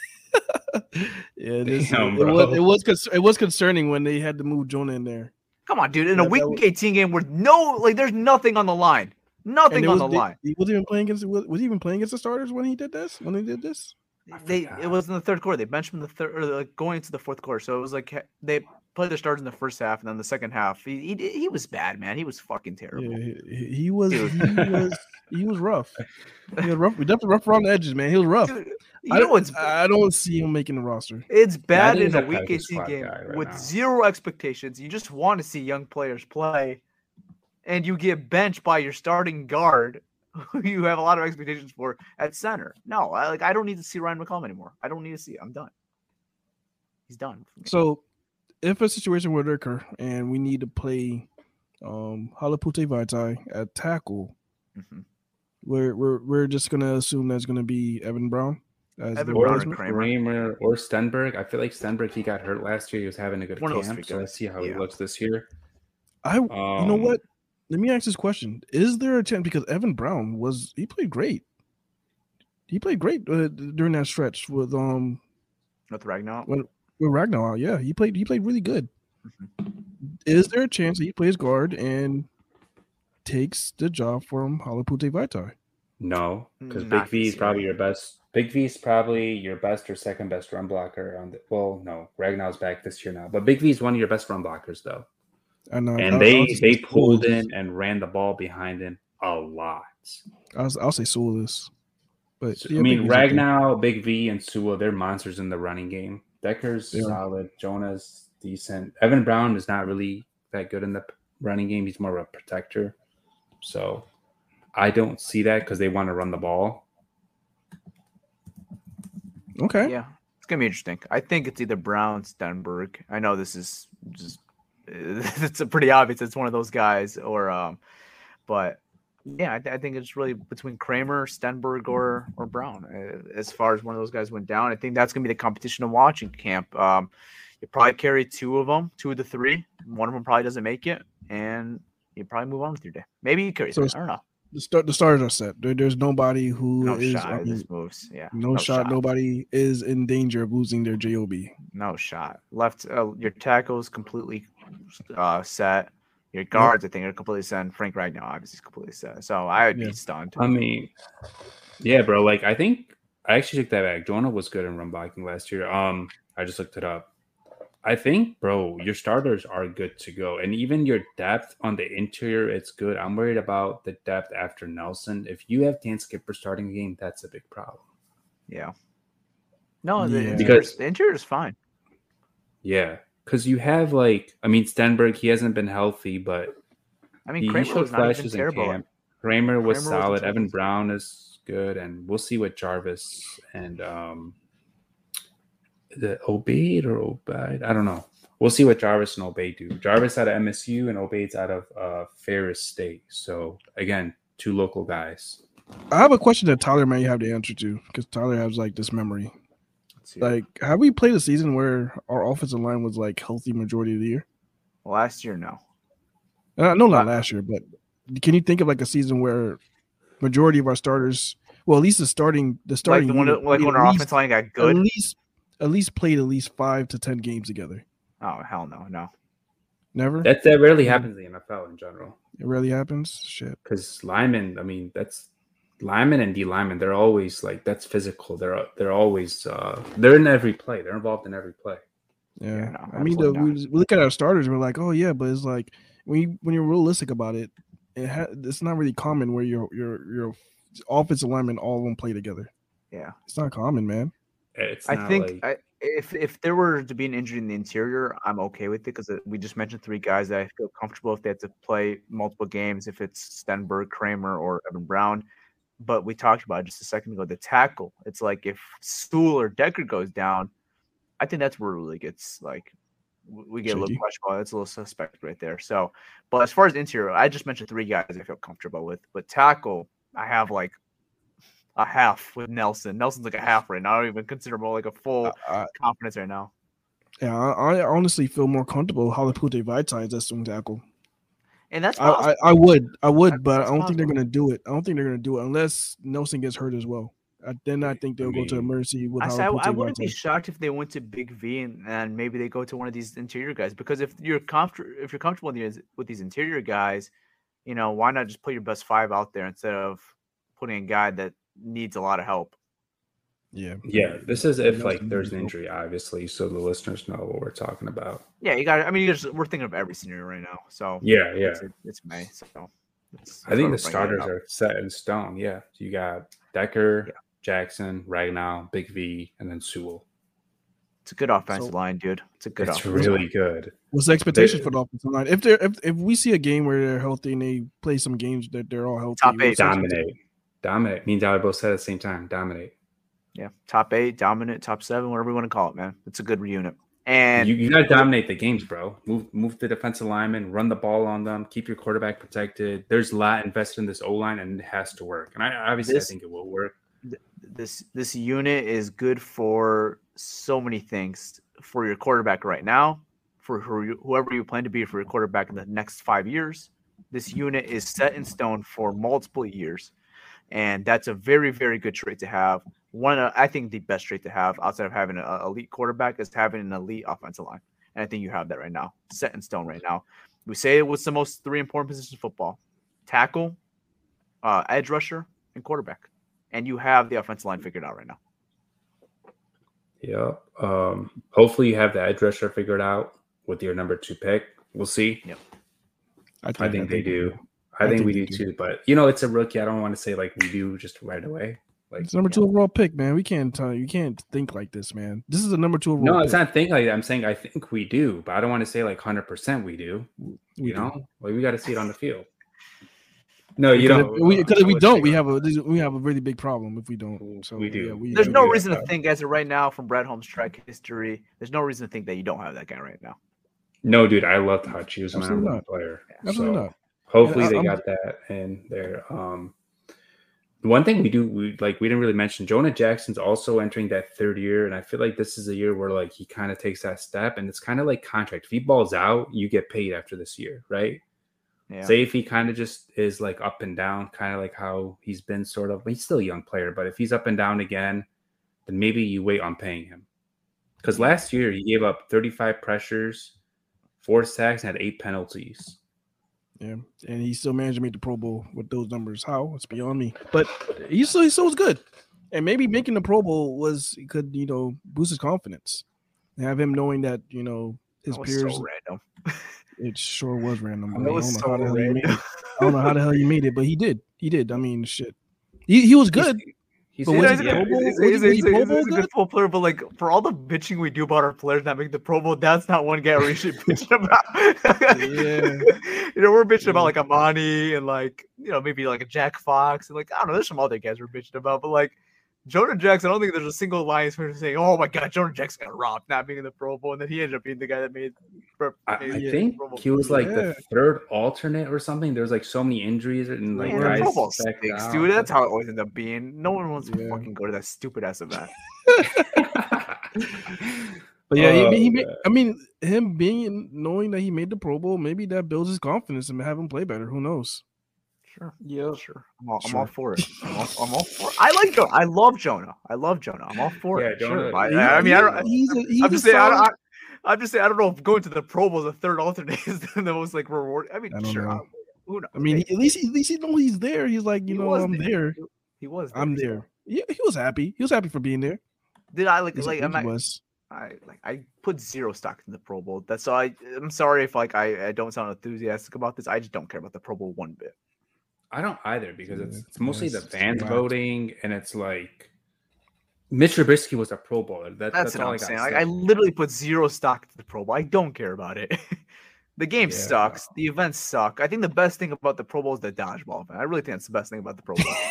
S8: yeah, this,
S7: Damn,
S8: it,
S7: bro.
S8: was it was con- it was concerning when they had to move Jonah in there.
S6: Come on, dude. In
S8: Yeah,
S6: a Week
S8: that was-
S6: eighteen game where no, like, there's nothing on the line. Nothing
S8: And it
S6: on
S8: was,
S6: the
S8: they-
S6: line.
S8: He wasn't even playing against. Was, was he even playing against the starters when he did this? When he did this?
S6: They
S7: forgot.
S6: it was in the third quarter. They benched him in the third, or like going into the fourth quarter. So it was like they played their starters in the first half, and then the second half, he he, he was bad, man. He was fucking terrible.
S8: Yeah, he, he was.
S6: Dude.
S8: He was. He was rough. He was rough. Definitely rough around the edges, man. He was rough.
S6: Dude, you
S8: I
S6: know
S8: don't.
S6: what's
S8: I don't see him making the roster.
S6: It's bad
S7: think
S6: in
S7: he's
S6: a
S7: a
S6: Week
S7: practice
S6: eighteen
S7: squad
S6: game
S7: guy right
S6: with
S7: now.
S6: zero expectations. You just want to see young players play, and you get benched by your starting guard, who you have a lot of expectations for at center. No, I like I don't need to see Ryan McCollum anymore. I don't need to see it. I'm done. He's done. for me.
S8: So, if a situation were to occur and we need to play um Halapute Vaitai at tackle,
S6: Mhm.
S8: we're we're we're just gonna assume that's gonna be Evan Brown as
S6: Evan
S8: the
S6: Brown
S8: replacement?
S6: and Kramer.
S7: Kramer or Stenberg. I feel like Stenberg, he got hurt last year. He was having a good
S6: One of those
S7: camp.
S6: three
S7: So let's
S6: guys.
S7: see how
S6: Yeah.
S7: he looks this year.
S8: I you know
S7: Um,
S8: what? Let me ask this question: is there a chance because Evan Brown was he played great? He played great uh, during that stretch with um
S6: With Ragnar.
S8: with Ragnar out. Yeah, he played he played really good.
S6: Mm-hmm.
S8: Is there a chance that he plays guard and takes the job from Halapute Vaitai?
S7: No, because Big
S6: Not
S7: V is
S6: this
S7: probably
S6: year.
S7: your best. Big V is probably your best or second best run blocker on the. Well, no, Ragnar's back this year now, but Big V is one of your best run blockers though.
S8: And, uh,
S7: And
S8: I'll,
S7: they
S8: I'll just
S7: they
S8: say
S7: pulled
S8: Sewell.
S7: in and ran the ball behind him a lot.
S8: I'll, I'll say Soulis. But
S7: So,
S8: yeah,
S7: I mean,
S8: Big V's okay.
S7: Ragnar, Big V, and Sewell, they're monsters in the running game. Decker's
S8: They are.
S7: solid. Jonah's decent. Evan Brown is not really that good in the p- running game. He's more of a protector. So I don't see that because they want to run the ball.
S8: Okay.
S6: Yeah, it's gonna be interesting. I think it's either Brown, Stenberg. I know this is just it's a pretty obvious. It's one of those guys, or um, but yeah, I, th- I think it's really between Kramer, Stenberg, or or Brown. Uh, as far as one of those guys went down, I think that's gonna be the competition to watch in camp. Um, you probably carry two of them, two of the three. One of them probably doesn't make it, and you probably move on with your day. Maybe you carry.
S8: So
S6: three.
S8: it's-
S6: I don't know.
S8: The start the starters are set. There, there's nobody who
S6: No
S8: is
S6: shot.
S8: I
S6: at
S8: mean,
S6: this moves. Yeah.
S8: no, shot, Nobody is in danger of losing their job.
S6: No shot. Left uh, your tackles completely uh, set. Your guards, I think, are completely set. And Frank Ragnar obviously is completely set. So I would
S8: Yeah.
S6: be stunned.
S7: I mean, yeah, bro. Like I think I actually took that back. Jonah was good in run blocking last year. Um, I just looked it up. I think, bro, your starters are good to go, and even your depth on the interior, it's good. I'm worried about the depth after Nelson. If you have Dan Skipper starting the game, that's a big problem.
S6: Yeah. No, the,
S8: Yeah.
S6: interior,
S7: Because-
S6: the interior is fine.
S7: Yeah, because you have like, I mean, Stenberg, he hasn't been healthy, but
S6: I mean,
S7: he,
S6: Kramer
S7: he showed
S6: was not even
S7: flashes in
S6: terrible.
S7: camp. Kramer was
S6: Kramer
S7: solid.
S6: wasn't
S7: Evan
S6: terrible.
S7: Brown is good, and we'll see what Jarvis and um, the Obaid or Obaid. I don't know. We'll see what Jarvis and Obaid do. Jarvis out of M S U and Obaid's out of uh, Ferris State. So again, two local guys.
S8: I have a question that Tyler may have the answer to because Tyler has like this memory. Like, have we played a season where our offensive line was like healthy majority of the year?
S6: Last year, no.
S8: Uh, no, not last year, but can you think of like a season where majority of our starters, well, at least the starting, the starting,
S6: Like, the one,
S8: unit
S6: like when our
S8: least,
S6: offensive line got good?
S8: at least, at least played at least five to ten games together.
S6: Oh, hell no, no.
S8: Never?
S7: That, that rarely happens in the N F L in general.
S8: It rarely happens? Shit.
S7: Because linemen, I mean, that's linemen and D linemen, they're always like, that's physical. They're they're always, uh, they're in every play. They're involved in every play.
S8: Yeah.
S6: Yeah, no,
S8: I mean, the, we,
S6: absolutely
S8: we look at our starters, we're like, oh, yeah, but it's like, when, you, when you're realistic about it, it ha- it's not really common where your your your offensive linemen all of them play together.
S6: Yeah.
S8: It's not common, man.
S7: It's
S6: I
S7: not
S6: think
S7: like,
S6: I, if if there were to be an injury in the interior, I'm okay with it because we just mentioned three guys that I feel comfortable if they have to play multiple games, if it's Stenberg, Kramer, or Evan Brown. But we talked about it just a second ago, the tackle. It's like if Sewell or Decker goes down, I think that's where it really gets like we get a little
S8: Shaky.
S6: questionable. That's a little suspect right there. So, but as far as interior, I just mentioned three guys I feel comfortable with. But tackle, I have like a half with Nelson. Nelson's like a half right now. I don't even consider him like a full
S8: I,
S6: confidence right now.
S8: yeah, I, I honestly feel more comfortable Halapute Vaitai as swing tackle.
S6: And that's
S8: I, I,
S6: possible.
S8: I would, I would,
S6: That's-
S8: but
S6: that's
S8: I don't think they're
S6: possible.
S8: gonna do it. I don't think they're gonna do it unless Nelson gets hurt as well. I, then I think they'll
S7: I
S8: go to
S7: mean,
S8: emergency with
S6: I, say, I,
S8: Halapute
S6: I wouldn't be
S8: Vaitai.
S6: shocked if they went to Big V and, and maybe they go to one of these interior guys because if you're comfortable if you're comfortable with these, with these interior guys, you know, why not just put your best five out there instead of putting a guy that needs a lot of help?
S8: Yeah,
S7: yeah, this is if like
S8: Nelson
S7: there's an
S8: needs help.
S7: injury, obviously, so the listeners know what we're talking about.
S6: Yeah, you got. I mean, you just, we're thinking of every scenario right now. So
S7: Yeah, yeah.
S6: it's, it's May. So it's,
S7: I think the
S6: that's why we're bringing it
S7: starters
S6: up.
S7: are set in stone. Yeah, you got Decker,
S6: Yeah.
S7: Jackson, Ragnow, Big V, and then Sewell.
S6: It's a good offensive
S8: So-
S6: line, dude. It's a good
S7: It's
S6: offensive
S7: really
S6: line.
S7: good.
S8: What's the expectation
S7: They-
S8: for the offensive line? If they're if, if we see a game where they're healthy and they play some games that they're all healthy,
S6: Top eight.
S8: what's the
S7: Dominate, dominate. Me and Dollar both said at the same time. Dominate.
S6: Yeah, top eight, dominant, top seven, whatever you want to call it, man. It's a good unit. And
S7: You, you got to dominate the games, bro. Move, move the defensive linemen, run the ball on them, keep your quarterback protected. There's a lot invested in this O line, and it has to work. And I obviously
S6: This-
S7: I think it will work.
S6: this this unit is good for so many things for your quarterback right now, for who, whoever you plan to be for your quarterback in the next five years. This unit is set in stone for multiple years, and that's a very, very good trait to have. One, of, I think the best trait to have outside of having an elite quarterback is having an elite offensive line, and I think you have that right now, set in stone right now. We say it was the most three important positions in football: tackle, uh, edge rusher, and quarterback. And you have the offensive line figured out right now.
S7: Yeah. Um, hopefully you have the edge rusher figured out with your number two pick. We'll see.
S6: Yep.
S7: I think they do. I,
S8: I
S7: think,
S8: think
S7: we
S8: they
S7: do
S8: do.
S7: too. But you know, it's a rookie. I don't want to say like we do just right away. Like
S8: It's number two overall pick, man. We can't tell you can't think like this, man. This is a number two overall.
S7: no,
S8: pick.
S7: it's not thinking like that. I'm saying I think we do, but I don't want to say like hundred percent we do.
S8: We
S7: You
S8: do.
S7: know, like we got to see it on the field. No, you
S8: Because
S7: don't.
S8: if we, because if we
S7: I would
S8: don't,
S7: say-
S8: we have a we have a really big problem if we don't. So
S7: We do.
S8: Yeah, we,
S6: There's
S8: we-
S6: no
S7: yeah.
S6: reason to think, as of right now, from Brad Holmes' track history, there's no reason to think that you don't have that guy right now.
S7: No, dude, I loved Hutch. He was my
S8: Absolutely
S7: number one
S8: not.
S7: player.
S8: Absolutely
S7: So
S8: not.
S7: hopefully
S8: And I-
S7: they
S8: I'm-
S7: got that in there. Um, the one thing we do, we like, we didn't really mention. Jonah Jackson's also entering that third year, and I feel like this is a year where like he kind of takes that step, and it's kind of like contract. If he balls out, you get paid after this year, right?
S6: Yeah.
S7: Say if he kind of just is like up and down, kind of like how he's been sort of. He's still a young player, but if he's up and down again, then maybe you wait on paying him. Because last year he gave up thirty-five pressures, four sacks, and had eight penalties.
S8: Yeah, and he still managed to make the Pro Bowl with those numbers. How? It's beyond me. But he still, he still was good, and maybe making the Pro Bowl was could you know boost his confidence and have him knowing that you know his
S6: That was
S8: peers.
S6: so random.
S8: It sure was random. bro.
S6: That
S8: I
S6: was
S8: don't know how
S6: so
S8: the hell he made
S6: random.
S8: it. I don't know how the hell he made it, but he did. He did. I mean, shit. He he was good.
S7: He's, He's,
S8: But
S7: he's,
S8: was he
S7: yeah.
S8: Pro Bowl?
S6: He's,
S8: Was he-
S6: he's,
S8: was he
S6: he's,
S8: Pro
S6: he's,
S8: Bowl
S6: he's a good
S8: good?
S6: football player, but like for all the bitching we do about our players not making the Pro Bowl, that's not one guy we should bitch about.
S8: Yeah.
S6: You know, we're bitching
S8: Yeah.
S6: about like Amani and like, you know, maybe like a Jack Fox and like, I don't know, there's some other guys we're bitching about, but like Jonah Jackson, I don't think there's a single Lions fan saying, "Oh my God, Jonah Jackson got robbed not being in the Pro Bowl," and then he ended up being the guy that made.
S7: I, I
S6: made
S7: think
S6: Pro Bowl.
S7: he was like
S8: Yeah.
S7: the third alternate or something. There's like so many injuries and like
S6: Man,
S8: Right.
S6: the
S7: guys
S6: Pro Bowl
S7: backed
S6: stinks,
S7: out.
S6: dude. That's how it always ends up being. No one wants to
S8: Yeah.
S6: fucking go to that stupid ass event.
S8: But yeah, he,
S7: Oh,
S8: he made,
S7: man.
S8: I mean, him being knowing that he made the Pro Bowl, maybe that builds his confidence and have him play better. Who knows?
S6: Sure,
S8: Yeah,
S6: sure. I'm all, I'm
S8: Sure.
S6: all for it. I'm all, I'm all for it. I like Jonah. I love Jonah. I love Jonah. I'm all for
S7: Yeah,
S6: it.
S7: Jonah-
S6: Sure. I,
S8: He-
S6: I I mean, I don't. I,
S8: he's a, he's
S6: I'm
S8: a
S6: just saying. I,
S8: solid-
S6: I, I'm just saying. I don't know if going to the Pro Bowl as a third alternate is the most like reward. I mean,
S8: I don't
S6: sure.
S8: know.
S6: I, who knows?
S8: I mean, at least at least he know he's there. He's like, you
S6: He
S8: know,
S6: was
S8: I'm there.
S6: He was.
S8: I'm
S6: so-
S8: there. Yeah, he was happy. He was happy for being there.
S6: Did I like
S8: At least I
S6: like?
S8: think
S6: Am
S8: he
S6: I,
S8: was.
S6: I like I put zero stock in the Pro Bowl. That's so I. I'm sorry if like I, I don't sound enthusiastic about this. I just don't care about the Pro Bowl one bit.
S7: I don't either because
S8: Yeah,
S7: it's, it's mostly
S8: yes,
S7: the
S8: it's
S7: fans
S8: whack.
S7: voting, and it's like Mitch Trubisky was a Pro Bowler. That,
S6: That's,
S7: that's,
S6: what
S7: all
S6: I'm
S7: I got.
S6: saying. Like, I literally put zero stock to the Pro Bowl. I don't care about it. The game
S8: Yeah.
S6: sucks. The events suck. I think the best thing about the Pro Bowl is the dodgeball event. I really think that's the best thing about the Pro Bowl.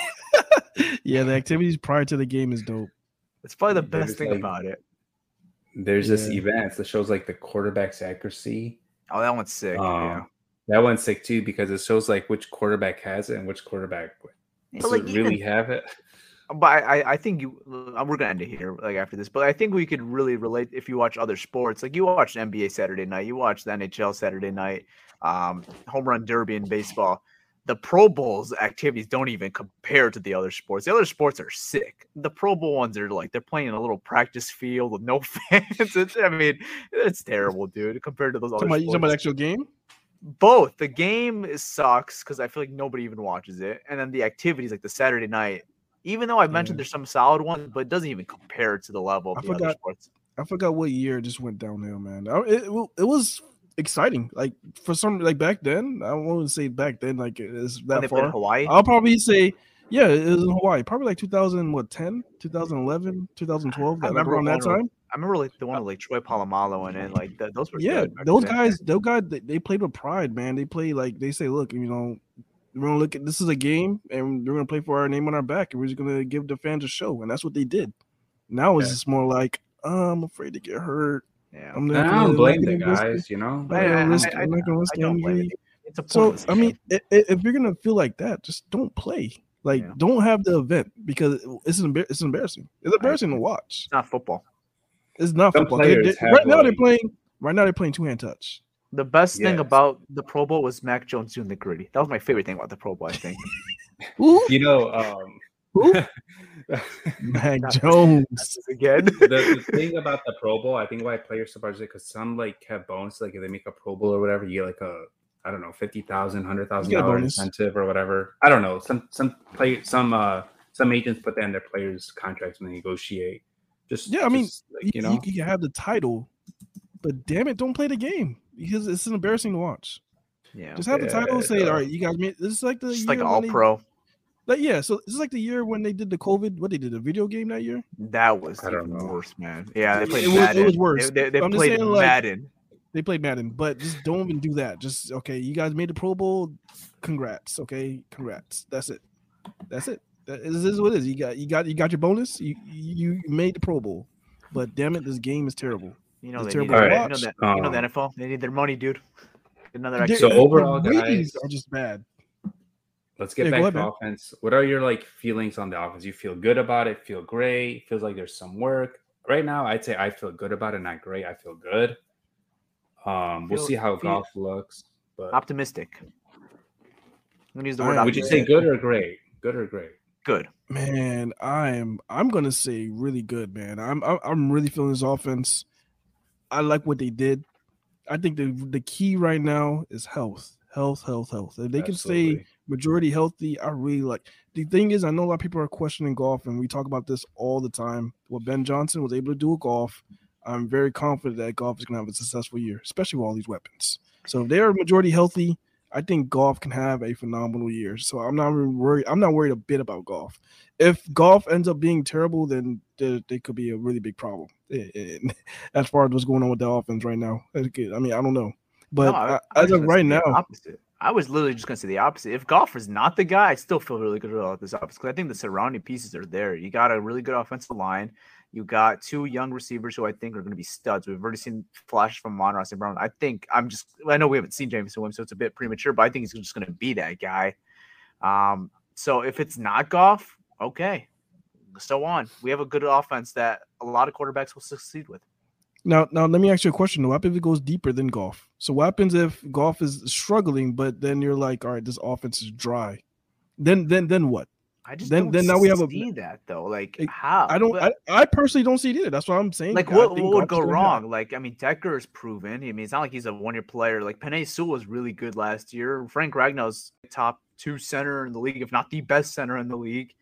S8: Yeah, the activities prior to the game is dope.
S6: It's probably the
S7: There's,
S6: best thing
S7: like,
S6: about it.
S7: There's this
S8: Yeah.
S7: event that shows like the quarterback's accuracy.
S6: Oh, that one's sick.
S7: Um,
S6: yeah.
S7: That one's sick too because it shows like which quarterback has it and which quarterback
S6: But,
S7: doesn't
S6: like,
S7: really
S6: even-
S7: have it.
S6: But I, I, I think you. uh, We're gonna end it here, like after this. But I think we could really relate if you watch other sports. Like you watch N B A Saturday night, you watch the N H L Saturday night, um, home run derby in baseball. The Pro Bowl's activities don't even compare to the other sports. The other sports are sick. The Pro Bowl ones are like they're playing in a little practice field with no fans. It's, I mean, it's terrible, dude, compared to those other
S8: Talking about, you talking about
S6: sports.
S8: actual game?
S6: Both the game is sucks because I feel like nobody even watches it, and then the activities like the Saturday night. Even though I mentioned
S8: Yeah.
S6: there's some solid ones, but it doesn't even compare to the level of
S8: I
S6: the other
S8: forgot-
S6: sports.
S8: I forgot what year it just went downhill, man. I- It, it, it was exciting. Like for some, like back then, I won't say back then, like it's
S6: When
S8: that
S6: they played in
S8: far.
S6: Hawaii,
S8: I'll probably say, yeah, it was in Hawaii. Probably like two thousand, what, ten, twenty eleven, twenty twelve,
S6: I
S8: like
S6: remember
S8: around that
S6: one
S8: time.
S6: I remember like the one with like Troy Polamalu and it, like the, those were
S8: Yeah,
S6: good back
S8: those
S6: then.
S8: guys, those guys, they, they played with pride, man. They play like they say, look, you know, we're gonna look at this is a game, and we're gonna play for our name on our back, and we're just gonna give the fans a show, and that's what they did. Now it's
S7: Yeah.
S8: just more like, oh, I'm afraid to get hurt.
S6: Yeah,
S8: I'm
S7: And
S8: not
S7: I
S8: gonna-
S7: don't blame
S8: I'm
S7: the
S8: not gonna risk it.
S7: guys, you know.
S8: I'm not
S6: I-
S8: gonna
S6: I-
S8: risk-
S6: I-
S8: I'm not gonna risk
S6: I don't blame
S8: injury.
S6: it. It's a
S8: So
S6: pointless
S8: I mean,
S6: game.
S8: i- i- if you're gonna feel like that, just don't play. Like,
S6: Yeah.
S8: don't have the event because it's embar- it's embarrassing. It's embarrassing to watch.
S6: It's not football.
S8: It's not
S7: Some
S8: football. They-
S7: players
S8: they-
S7: have,
S8: right now they're
S7: like-
S8: playing. Right now they're playing two hand touch.
S6: The best thing
S7: Yes.
S6: about the Pro Bowl was Mac Jones doing the gritty. That was my favorite thing about the Pro Bowl. I think.
S8: Ooh,
S7: You know, um,
S8: Who? Mac Jones.
S6: Again,
S7: the, the thing about the Pro Bowl, I think why players support it because some like have bonus, like if they make a Pro Bowl or whatever, you get like a I don't know fifty thousand, hundred thousand
S8: You get a
S7: dollar
S8: bonus.
S7: incentive or whatever. I don't know. Some some play some uh some agents put that in their players' contracts when they negotiate. Just
S8: Yeah, I mean,
S7: just, like,
S8: You,
S7: you know,
S8: you can have the title, but damn it, don't play the game because it's embarrassing to watch.
S6: yeah,
S8: Just have the
S7: Yeah,
S8: title and say,
S7: uh,
S8: all right, you guys made this is like the
S6: just
S8: year
S6: like an
S8: when
S6: All
S8: they-
S6: Pro.
S8: Like, yeah, so this is like the year when they did the COVID. What they did, a video game that year.
S6: That was
S7: I don't
S6: even
S7: know.
S6: worse, man. Yeah, they played
S8: It was- it
S6: Madden.
S8: was worse.
S6: They, they, they
S8: I'm just
S6: played
S8: saying, like,
S6: Madden.
S8: They played Madden, but just don't even do that. Just okay, you guys made the Pro Bowl. Congrats, okay, congrats. That's it. That's it. That is, this is what it is. You got, you got, you got your bonus. You, you made the Pro Bowl, but damn it, this game is terrible.
S6: You know
S8: It's
S6: they need.
S8: terrible
S7: to
S6: You know
S8: watch.
S6: that. You know the
S7: Um,
S6: N F L. They need their money, dude. Another
S8: They're-
S6: extra.
S7: So overall,
S8: the ratings
S7: guys-
S8: are just bad.
S7: let's get
S8: Yeah, go
S7: back
S8: ahead,
S7: to
S8: man.
S7: offense. What are your like feelings on the offense? You feel good about it? Feel great? Feels like there's some work right now. I'd say I feel good about it, not great. I feel good. Um, we'll
S6: Feel-
S7: see how
S6: feel-
S7: golf looks. But
S6: optimistic. I'm gonna use the
S8: I
S6: word
S8: am-
S7: would you
S6: optimistic.
S7: say good or great? Good or great?
S6: Good.
S8: Man, I'm I'm gonna say really good, man. I'm I'm, I'm really feeling this offense. I like what they did. I think the the key right now is health, health, health, health. If they can stay
S7: Absolutely.
S8: majority healthy, I really like. The thing is, I know a lot of people are questioning golf, and we talk about this all the time. What Ben Johnson was able to do with golf, I'm very confident that golf is going to have a successful year, especially with all these weapons. So if they are majority healthy, I think Goff can have a phenomenal year. So I'm not really worried. I'm not worried a bit about Goff. If Goff ends up being terrible, then there, there could be a really big problem as far as what's going on with the offense right now. I mean, I don't know. But
S6: no, I,
S8: I, as of right now,
S6: opposite. I was literally just going to say the opposite. If Goff is not the guy, I still feel really good about this offense because I think the surrounding pieces are there. You got a really good offensive line. You got two young receivers who I think are going to be studs. We've already seen flashes from Amon-Ra Saint Brown. I think I'm just – I know we haven't seen Jameson Williams, so it's a bit premature, but I think he's just going to be that guy. Um, so if it's not Goff, okay, so on. We have a good offense that a lot of quarterbacks will succeed with.
S8: Now, now let me ask you a question. What happens if it goes deeper than Goff? So what happens if Goff is struggling, but then you're like, all right, this offense is dry? Then, then, then what?
S6: I just
S8: then,
S6: don't
S8: then now we have a
S6: see that though. Like
S8: it,
S6: how?
S8: I don't.
S6: But,
S8: I, I personally don't see it either. That's what I'm saying.
S6: Like what,
S8: what
S6: would go wrong? Have. Like I mean, Decker is proven. I mean, it's not like he's a one-year player. Like Penei Sewell was really good last year. Frank Ragnow's top two center in the league, if not the best center in the league.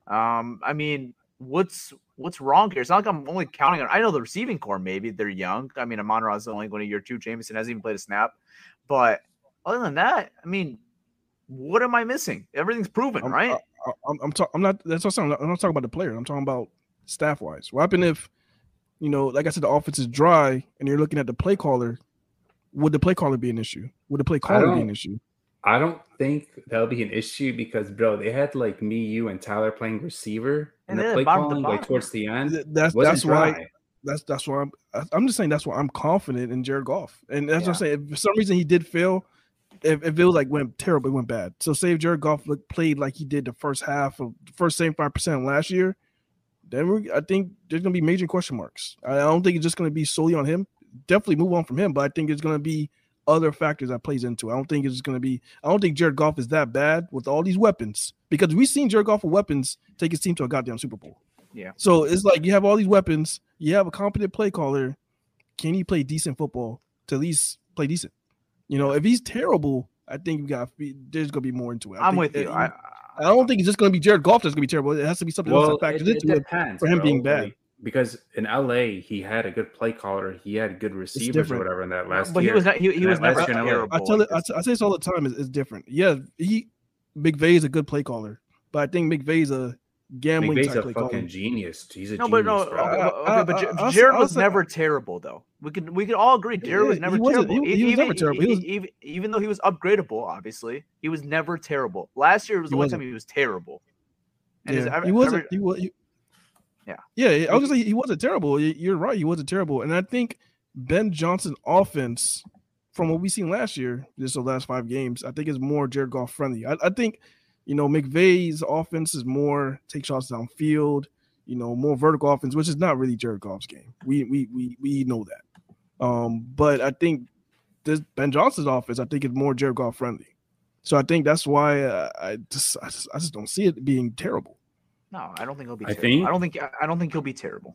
S6: Um, I mean, what's what's wrong here? It's not like I'm only counting on. I know the receiving core. Maybe they're young. I mean, Amon-Ra is only going to year two. Jameson hasn't even played a snap. But other than that, I mean, what am I missing? Everything's proven,
S8: I'm,
S6: right?
S8: I, I'm, I'm, talk, I'm not. That's what I'm. I'm not talking about the player. I'm talking about staff wise. What happen if, you know, like I said, the offense is dry, and you're looking at the play caller? Would the play caller be an issue? Would the play caller be an issue?
S7: I don't think that'll be an issue because, bro, they had like me, you, and Tyler playing receiver, and, and the play calling like towards the end.
S8: That's that's dry. why. That's that's why I'm. I'm just saying that's why I'm confident in Jared Goff, and that's yeah. what I'm saying. If for some reason he did fail. If, if it was like went terrible, it went bad. So say if Jared Goff looked, played like he did the first half of the first seventy-five percent last year, then we're, I think there's going to be major question marks. I don't think it's just going to be solely on him. Definitely move on from him, but I think it's going to be other factors that plays into it. I don't think it's going to be – I don't think Jared Goff is that bad with all these weapons because we've seen Jared Goff with weapons take his team to a goddamn Super Bowl.
S6: Yeah.
S8: So it's like you have all these weapons. You have a competent play caller. Can he play decent football to at least play decent? You know, if he's terrible, I think we got there's gonna be more into it. I
S6: I'm
S8: think,
S6: with you.
S8: I,
S6: I,
S8: I don't think it's just gonna be Jared Goff that's gonna be terrible. It has to be something
S7: well,
S8: else that factors
S7: it, it
S8: into
S7: depends,
S8: it for him
S7: bro.
S8: being bad.
S7: Like, because in L A, he had a good play caller. He had good receivers or whatever in that last
S6: but
S7: year.
S6: But he was not, he, he was never terrible.
S8: I, I tell it. I, I say this all the time. It's, it's different. Yeah, he McVay is a good play caller, but I think McVay's a gambling
S7: McVay's
S8: type
S7: a
S8: play
S7: fucking
S8: caller.
S7: genius. He's a
S6: no,
S7: genius.
S6: but no,
S7: bro.
S6: okay,
S8: I,
S6: okay, but
S8: I, I,
S6: Jared
S8: I,
S6: was
S8: I,
S6: never terrible, though. We could we could all agree Jared
S8: yeah,
S6: was never
S8: he
S6: terrible.
S8: He, he was
S6: even,
S8: never terrible. He was,
S6: even, even though he was upgradable, obviously, he was never terrible. Last year was the only time he was terrible.
S8: And yeah, his, he wasn't. Ever, he was. He,
S6: yeah,
S8: yeah. I was gonna say he wasn't terrible. You're right. He wasn't terrible, and I think Ben Johnson offense, from what we seen last year, just the last five games, I think is more Jared Goff friendly. I, I think, you know, McVay's offense is more take shots downfield, you know, more vertical offense, which is not really Jared Goff's game. We we we we know that. Um, but I think this Ben Johnson's offense, I think, is more Jared Goff friendly. So I think that's why uh, I just I just I just don't see it being terrible.
S6: No, I don't think he'll be.
S7: I
S6: terrible.
S7: think
S6: I don't think I don't think he'll be terrible.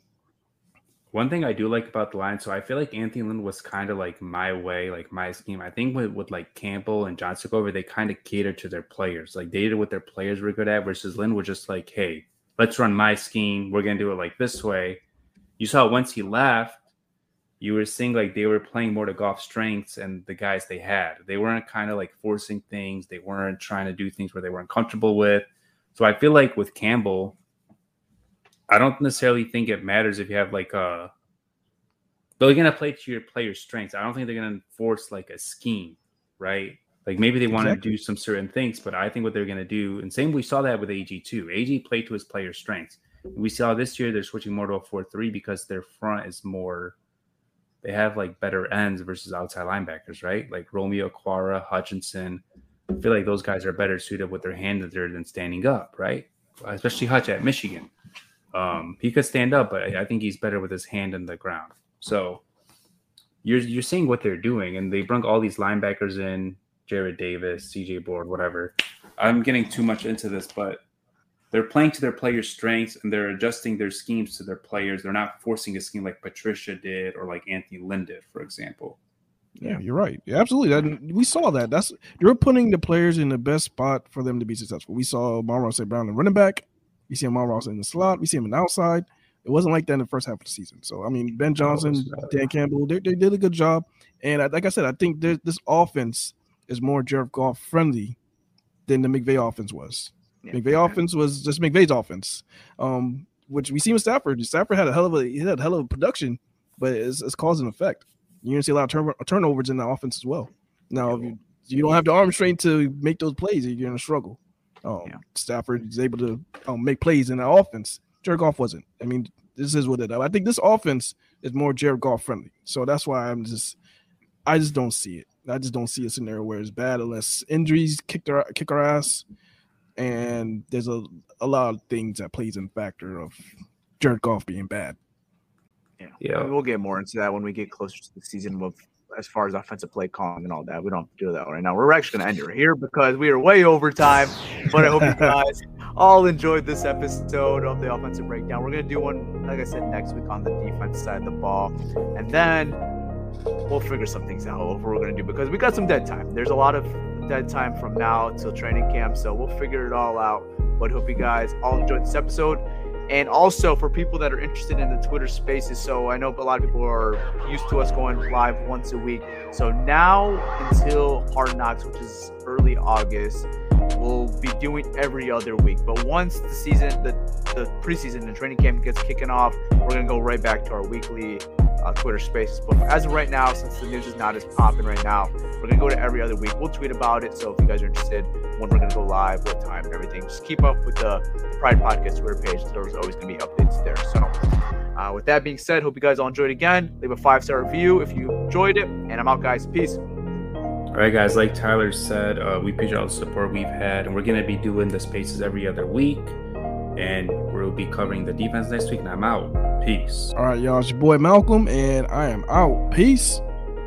S7: One thing I do like about the Lions, so I feel like Anthony Lynn was kind of like my way, like my scheme. I think with, with like Campbell and Johnson over, they kind of catered to their players. Like they did what their players were good at versus Lynn was just like, hey, let's run my scheme. We're going to do it like this way. You saw once he left, you were seeing like they were playing more to Goff's strengths and the guys they had. They weren't kind of like forcing things. They weren't trying to do things where they weren't comfortable with. So I feel like with Campbell, I don't necessarily think it matters if you have like a – they're going to play to your player's strengths. I don't think they're going to force like a scheme, right? Like maybe they want exactly. to do some certain things, but I think what they're going to do – and same we saw that with A G too. A G played to his player's strengths. We saw this year they're switching more to a four three because their front is more – they have like better ends versus outside linebackers, right? Like Romeo Okwara, Hutchinson. I feel like those guys are better suited with their hands there than standing up, right? Especially Hutch at Michigan. Um, he could stand up, but I think he's better with his hand in the ground. So you're you're seeing what they're doing, and they bring all these linebackers in, Jared Davis, C J Board, whatever. I'm getting too much into this, but they're playing to their players' strengths, and they're adjusting their schemes to their players. They're not forcing a scheme like Patricia did or like Anthony Lynn did, for example.
S8: Yeah, you're right. Yeah, absolutely. That, we saw that. That's you're putting the players in the best spot for them to be successful. We saw Amon-Ra Saint Brown, the running back. We see Amon-Ra in the slot. We see him in the outside. It wasn't like that in the first half of the season. So, I mean, Ben Johnson, Dan Campbell, they, they did a good job. And I, like I said, I think this offense is more Jared Goff friendly than the McVay offense was.
S6: Yeah.
S8: McVay offense was just McVay's offense, um, which we see with Stafford. Stafford had a hell of a he had a hell of a production, but it's, it's cause and effect. You're gonna see a lot of turn, turnovers in the offense as well. Now, if you, you don't have the arm strength to make those plays, you're gonna struggle. Um, yeah. Stafford is able to um, make plays in the offense. Jared Goff wasn't. I mean, this is what it is. I think this offense is more Jared Goff friendly, so that's why I'm just I just don't see it. I just don't see a scenario where it's bad unless injuries kick their kick our ass. And there's a, a lot of things that plays in factor of Jared Goff being bad.
S6: Yeah, yeah. We'll get more into that when we get closer to the season with as far as offensive play calling and all that. We don't do that right now. We're actually going to end it here because we are way over time. But I hope you guys all enjoyed this episode of the offensive breakdown. We're going to do one, like I said, next week on the defense side of the ball. And then we'll figure some things out what we're going to do because we got some dead time. There's a lot of dead time from now till training camp, so we'll figure it all out. But hope you guys all enjoyed this episode. And also for people that are interested in the Twitter spaces, so I know a lot of people are used to us going live once a week. So now until Hard Knocks, which is early August, we'll be doing every other week. But once the season, the, the preseason and training camp gets kicking off, we're going to go right back to our weekly uh, Twitter spaces. But as of right now, since the news is not as popping right now, we're going to go to every other week. We'll tweet about it. So if you guys are interested, when we're going to go live, what time and everything, just keep up with the, the Pride Podcast Twitter page. There's always going to be updates there. So uh, with that being said, hope you guys all enjoyed again. Leave a five-star review if you enjoyed it. And I'm out, guys. Peace.
S7: All right, guys, like Tyler said, uh, we appreciate all the support we've had, and we're going to be doing the spaces every other week, and we'll be covering the defense next week, and I'm out. Peace.
S8: All right, y'all, it's your boy Malcolm, and I am out. Peace.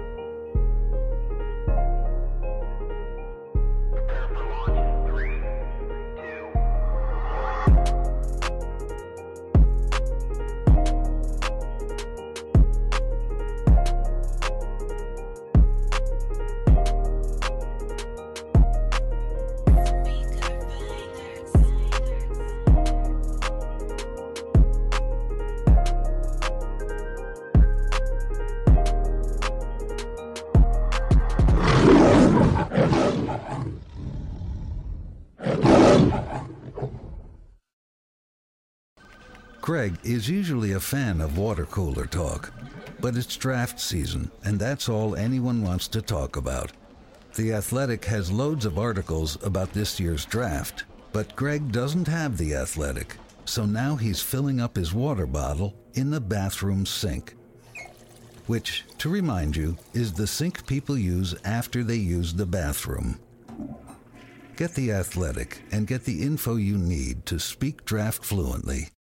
S2: Greg is usually a fan of water cooler talk, but it's draft season, and that's all anyone wants to talk about. The Athletic has loads of articles about this year's draft, but Greg doesn't have The Athletic, so now he's filling up his water bottle in the bathroom sink. Which, to remind you, is the sink people use after they use the bathroom. Get The Athletic and get the info you need to speak draft fluently.